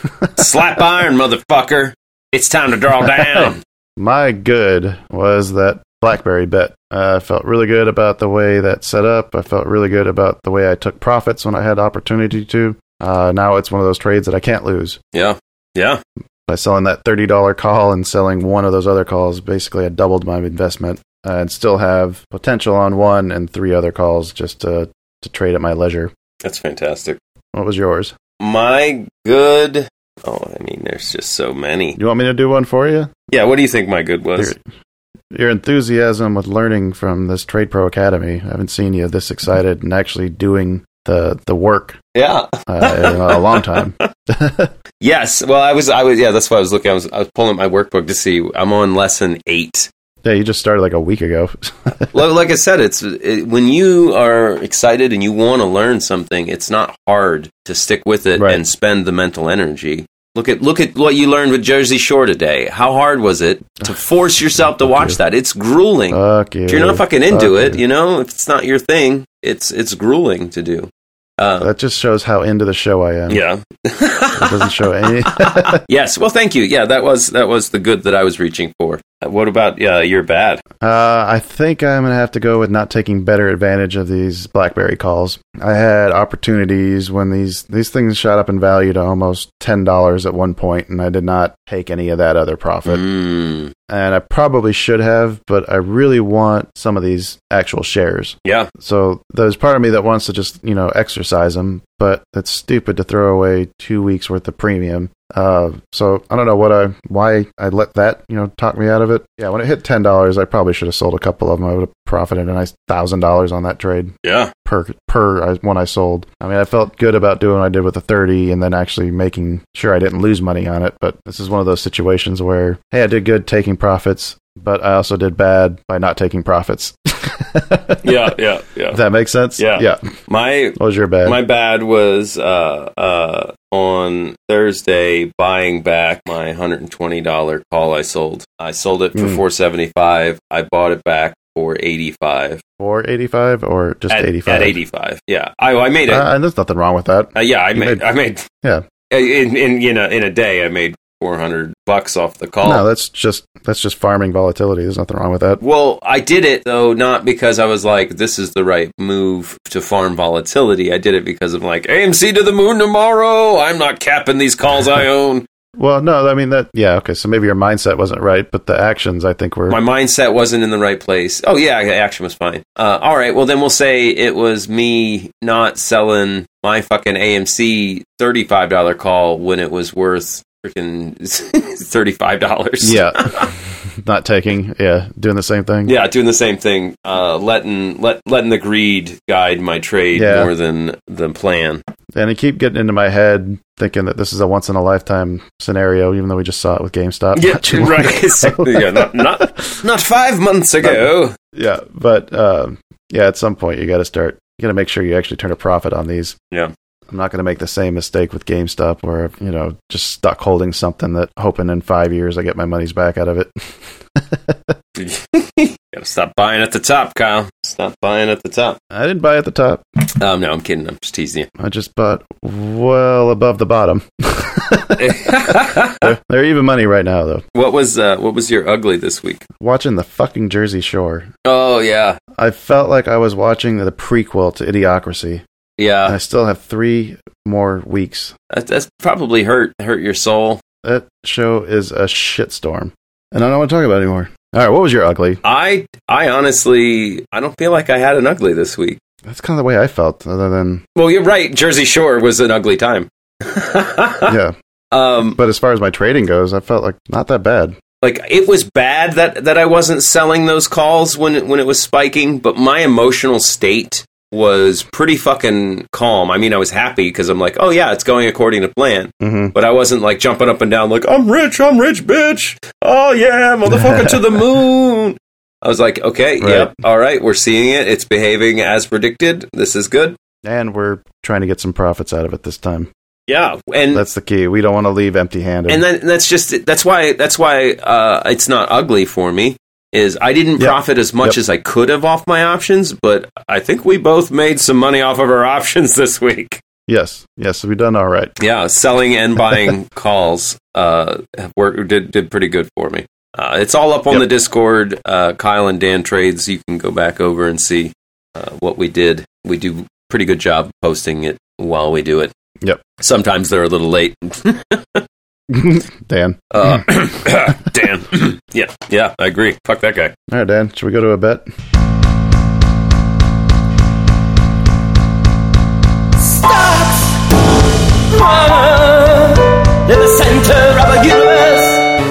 Slap iron, motherfucker! It's time to draw down. My good was that BlackBerry bet. Uh, I felt really good about the way that set up. I felt really good about the way I took profits when I had opportunity to. Uh, now it's one of those trades that I can't lose. Yeah, yeah. By selling that thirty dollar call and selling one of those other calls, basically I doubled my investment uh, and still have potential on one and three other calls just to, to trade at my leisure. That's fantastic. What was yours? My good. Oh, I mean, there's just so many. You want me to do one for you? Yeah, what do you think my good was? Your, your enthusiasm with learning from this Trade Pro Academy. I haven't seen you this excited and actually doing the the work Yeah. uh, in a long time. Yes. Well, I was. I was. Yeah, that's why I was looking. I was. I was pulling up my workbook to see. I'm on lesson eight. Yeah, you just started like a week ago. Well, like I said, it's it, when you are excited and you want to learn something, it's not hard to stick with it Right. and spend the mental energy. Look at look at what you learned with Jersey Shore today. How hard was it to force yourself to watch that? It's grueling. Fuck you. If you're not fucking into Fuck it, you. you know, if it's not your thing, it's it's grueling to do. Uh, That just shows how into the show I am. yeah. It doesn't show any. Yes. Well, thank you. Yeah, that was that was the good that I was reaching for. Uh, what about uh, your bad? Uh, I think I'm going to have to go with not taking better advantage of these BlackBerry calls. I had opportunities when these, these things shot up in value to almost ten dollars at one point, and I did not take any of that other profit. Mm. and I probably should have, but I really want some of these actual shares. Yeah. So there's part of me that wants to just, you know, exercise them, but it's stupid to throw away two weeks worth of premium. Uh, so I don't know what I, why I let that, you know, talk me out of it. Yeah, when it hit ten dollars, I probably should have sold a couple of them. I would have profited a nice thousand dollars on that trade. Yeah. Per, per one I sold. I mean, I felt good about doing what I did with the thirty and then actually making sure I didn't lose money on it. But this is one of those situations where, hey, I did good taking profits, but I also did bad by not taking profits. yeah, yeah, yeah. Does that make sense? Yeah. Yeah. My, what was your bad? My bad was uh, uh, on Thursday buying back my one hundred twenty dollars call I sold. I sold it for Mm. four hundred seventy-five dollars. I bought it back for eighty-five dollars. four eighty-five or just at, eighty-five? At eighty-five. Yeah. I I made it. Uh, and there's nothing wrong with that. Uh, yeah, I You made, made- I made Yeah. in in you know in a day I made four hundred bucks off the call. No, that's just that's just farming volatility. There's nothing wrong with that. Well, I did it, though, not because I was like, this is the right move to farm volatility. I did it because I'm like, A M C to the moon tomorrow. I'm not capping these calls I own. Well, no, I mean that. Yeah, okay. So maybe your mindset wasn't right, but the actions, I think, were. My mindset wasn't in the right place. Oh, yeah, action was fine. Uh, all right, well, then we'll say it was me not selling my fucking A M C thirty-five dollars call when it was worth freaking thirty-five dollars. Yeah, not taking. Yeah, doing the same thing. Yeah, doing the same thing. Uh, letting let letting the greed guide my trade Yeah. more than the plan. And I keep getting into my head thinking that this is a once in a lifetime scenario, even though we just saw it with GameStop. Yeah, not too long right. ago. yeah, not, not not five months ago. Yeah, but um, yeah, at some point you got to start. You got to make sure you actually turn a profit on these. Yeah. I'm not going to make the same mistake with GameStop where, you know, just stuck holding something that hoping in five years I get my money's back out of it. Gotta stop buying at the top, Kyle. Stop buying at the top. I didn't buy at the top. Um, no, I'm kidding. I'm just teasing you. I just bought well above the bottom. they're, they're even money right now, though. What was uh, what was your ugly this week? Watching the fucking Jersey Shore. Oh yeah, I felt like I was watching the prequel to Idiocracy. yeah. I still have three more weeks. That, that's probably hurt hurt your soul. That show is a shitstorm. And I don't want to talk about it anymore. All right, what was your ugly? I I honestly I don't feel like I had an ugly this week. That's kind of the way I felt, other than, Well, you're right. Jersey Shore was an ugly time. yeah. Um, But as far as my trading goes, I felt like not that bad. like it was bad that that I wasn't selling those calls when it, when it was spiking, but my emotional state was pretty fucking calm. I mean, I was happy because I'm like, oh yeah, it's going according to plan. Mm-hmm. But I wasn't like jumping up and down like, I'm rich, I'm rich, bitch. Oh yeah, motherfucker to the moon. I was like, okay, Right. yep, all right, we're seeing it. It's behaving as predicted. This is good. And we're trying to get some profits out of it this time. Yeah, and That's the key. We don't want to leave empty-handed. and then that's just that's why that's why uh, it's not ugly for me. Is I didn't Yep. profit as much Yep. as I could have off my options, but I think we both made some money off of our options this week. yes, yes, we've done all right. Yeah, selling and buying calls uh, were, did did pretty good for me. Uh, it's all up on Yep. the Discord. Uh, Kyle and Dan Trades. You can go back over and see uh, what we did. We do pretty good job posting it while we do it. Yep. Sometimes they're a little late. Dan. Uh, Dan. yeah, yeah, I agree. Fuck that guy. All right, Dan, should we go to a bet? Stocks in the center of a universe.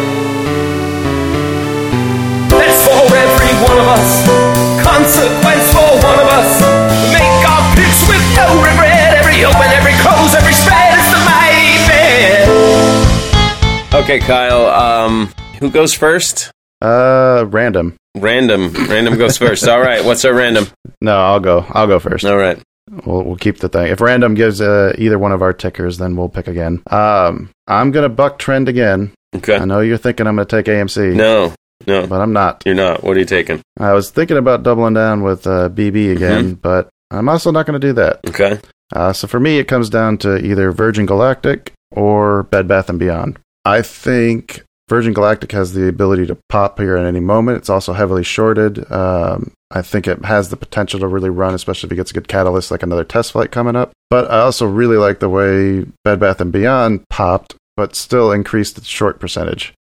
That's for every one of us. Consequence for one of us. Make our picks with no regret. Every open, every close, every spread is the main bet. Okay, Kyle. Um, who goes first? Uh, random. Random. Random goes first. All right. What's our random? No, I'll go. I'll go first. All right. We'll, we'll keep the thing. If random gives uh, either one of our tickers, then we'll pick again. Um, I'm going to buck trend again. Okay. I know you're thinking I'm going to take A M C. No. No. But I'm not. You're not. What are you taking? I was thinking about doubling down with uh, B B again, but I'm also not going to do that. Okay. Uh, so for me, it comes down to either Virgin Galactic or Bed Bath and Beyond. I think Virgin Galactic has the ability to pop here at any moment. It's also heavily shorted. Um, I think it has the potential to really run, especially if it gets a good catalyst like another test flight coming up. But I also really like the way Bed Bath and Beyond popped, but still increased its short percentage.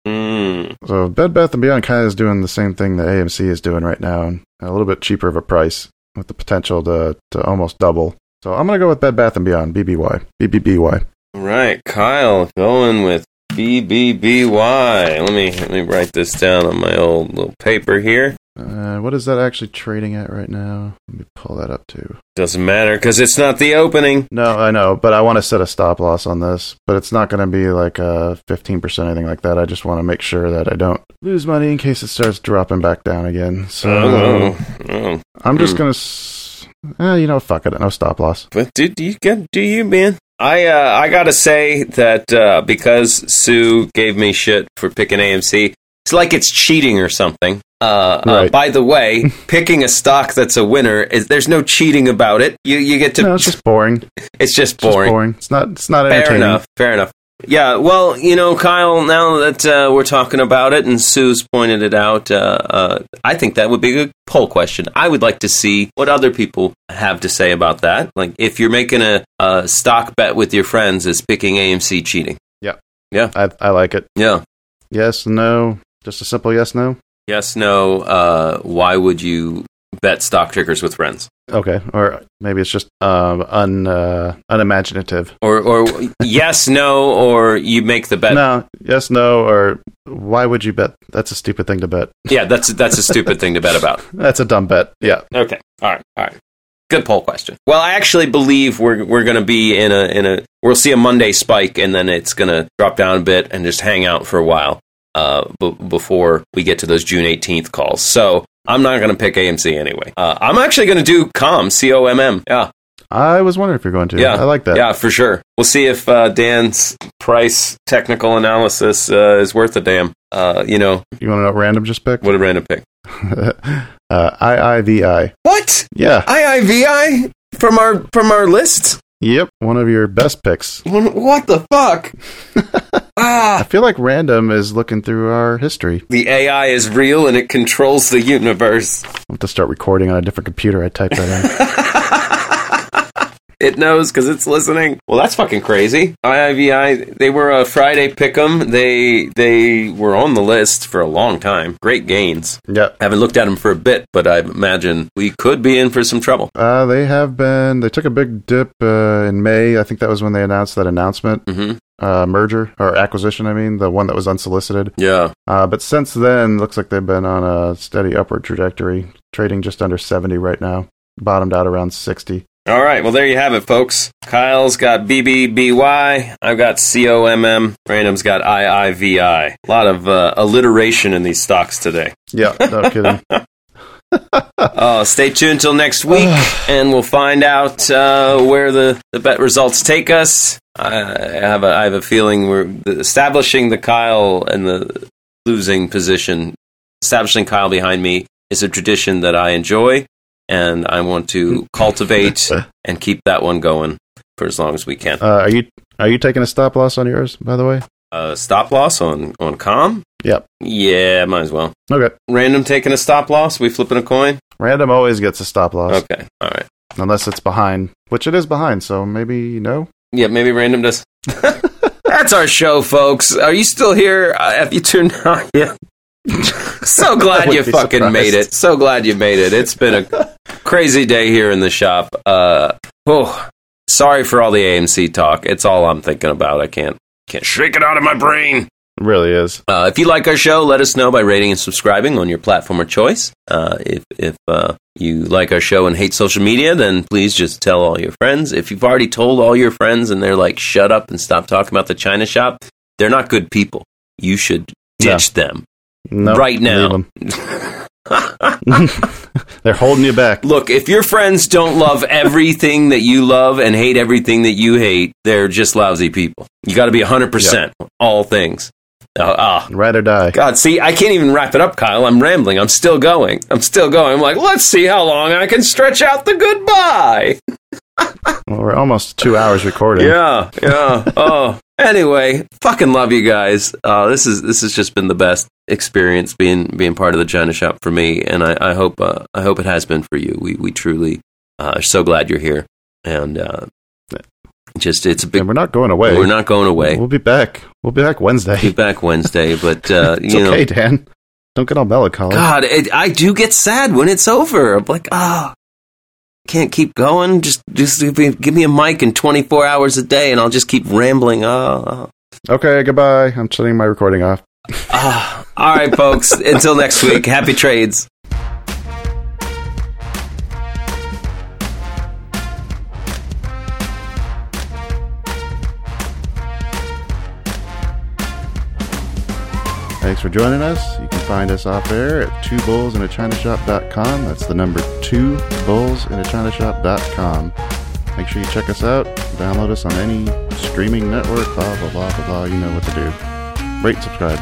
Mm. So Bed Bath and Beyond kind of is doing the same thing that A M C is doing right now, and a little bit cheaper of a price with the potential to, to almost double. So I'm going to go with Bed Bath and Beyond, B B Y. B B B Y. Right, Kyle going with B B B Y. Let me let me write this down on my old little paper here. Uh, what is that actually trading at right now? Let me pull that up too. Doesn't matter because it's not the opening. No, I know, but I want to set a stop loss on this. But it's not going to be like a fifteen percent or anything like that. I just want to make sure that I don't lose money in case it starts dropping back down again. So Oh, oh. I'm just Hmm. going to, s- eh, you know, fuck it, no stop loss. But do, do you get do you man? I uh, I gotta say that uh, because Sue gave me shit for picking A M C, it's like it's cheating or something. Uh, uh, Right. by the way, picking a stock that's a winner is there's no cheating about it. You you get to. No, it's just boring. it's just It's just boring. boring. It's not. It's not Fair entertaining. enough. Fair enough. Yeah, well, you know, Kyle, now that uh, we're talking about it and Sue's pointed it out, uh, uh, I think that would be a good poll question. I would like to see what other people have to say about that. Like, if you're making a, a stock bet with your friends, is picking A M C cheating? Yeah. Yeah. I I like it. Yeah. Yes, no. Just a simple yes, no. Yes, no, uh, why would you bet stock tickers with friends? Okay, or maybe it's just um, un uh, unimaginative. Or, or yes, no, or you make the bet. No, yes, no, or why would you bet? That's a stupid thing to bet. Yeah, that's, that's a stupid thing to bet about. That's a dumb bet. Yeah. Okay. All right. All right. Good poll question. Well, I actually believe we're we're going to be in a in a we'll see a Monday spike and then it's going to drop down a bit and just hang out for a while uh, b- before we get to those June eighteenth calls. So I'm not going to pick A M C anyway. Uh, I'm actually going to do COM, C O M M. Yeah. I was wondering if you're going to. Yeah. I like that. Yeah, for sure. We'll see if uh, Dan's price technical analysis uh, is worth a damn. Uh, you know, You want to know what random just picked? what a random pick. uh, I I V I. What? Yeah. I I V I from our from our list? Yep. One of your best picks. What the fuck? I ah, feel like random is looking through our history. the A I is real and it controls the universe. I'll have to start recording on a different computer. I type that It knows because it's listening. Well, that's fucking crazy. I I V I, they were a Friday pick'em. They they were on the list for a long time. Great gains. in. Yep. Haven't looked at them for a bit, but I imagine we could be in for some trouble. Uh, they have been. They took a big dip uh, in May. I think that was when they announced that announcement Mm-hmm. uh, merger or acquisition. I mean, the one that was unsolicited. Yeah. Uh, but since then, looks like they've been on a steady upward trajectory, trading just under seventy right now. Bottomed out around sixty. All right, well, there you have it, folks. Kyle's got B B B Y. I've got C O M M. Random's got I I V I. A lot of uh, alliteration in these stocks today. Yeah, no kidding. Uh, stay tuned till next week, and we'll find out uh, where the, the bet results take us. I have a, I have a feeling we're establishing the Kyle and the losing position. Establishing Kyle behind me is a tradition that I enjoy, and I want to cultivate and keep that one going for as long as we can. Uh, are you are you taking a stop loss on yours, by the way? Uh, stop loss on, on COM? Yep. Yeah, might as well. Okay. Random taking a stop loss? We flipping a coin? Random always gets a stop loss, Okay, all right. unless it's behind, which it is behind. So maybe no. Yeah, maybe random does. That's our show, folks. Are you still here? Uh, have you turned on yet? So glad I you would be fucking surprised. made it. So glad you made it. It's been a crazy day here in the shop. Uh, oh, sorry for all the A M C talk. It's all I'm thinking about. I can't can't shake it out of my brain. It really is. Uh, if you like our show, let us know by rating and subscribing on your platform of choice. Uh, if if uh, you like our show and hate social media, then please just tell all your friends. If you've already told all your friends and they're like, shut up and stop talking about the China shop, they're not good people. You should ditch them No, right now. leave 'em. They're holding you back. Look, if your friends don't love everything that you love and hate everything that you hate, they're just lousy people. You got to be one hundred percent all things. Uh, ah. Ride or die. God, see, I can't even wrap it up, Kyle. I'm rambling. I'm still going. I'm still going. I'm like, let's see how long I can stretch out the goodbye. Well, we're almost two hours recording. Yeah, yeah. Oh, anyway, fucking love you guys. Uh, this is this has just been the best experience being being part of the China Shop for me, and I, I hope uh, I hope it has been for you. We we truly uh, are so glad you're here, and uh, Just it's a big. And we're not going away. We're not going away. We'll be back. We'll be back Wednesday. Be back Wednesday, but uh, it's you okay, know, Dan. Don't get all melancholy. God, it, I do get sad when it's over. I'm like, ah, oh, can't keep going. Just, just give me, give me a mic and twenty-four hours a day, and I'll just keep rambling. Oh. Okay, goodbye. I'm shutting my recording off. Ah, all right, folks. Until next week. Happy trades. Thanks for joining us. You can find us off air at two bulls in a china shop dot com. That's the number two bulls in a china shop dot com. Make sure you check us out. Download us on any streaming network. Blah, blah, blah, blah, blah. You know what to do. Rate, subscribe.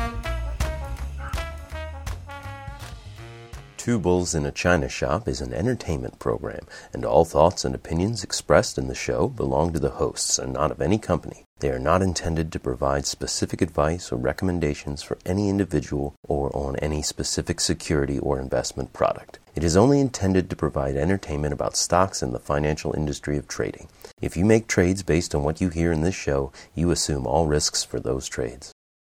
Two Bulls in a China Shop is an entertainment program, and all thoughts and opinions expressed in the show belong to the hosts and not of any company. They are not intended to provide specific advice or recommendations for any individual or on any specific security or investment product. It is only intended to provide entertainment about stocks and the financial industry of trading. If you make trades based on what you hear in this show, you assume all risks for those trades.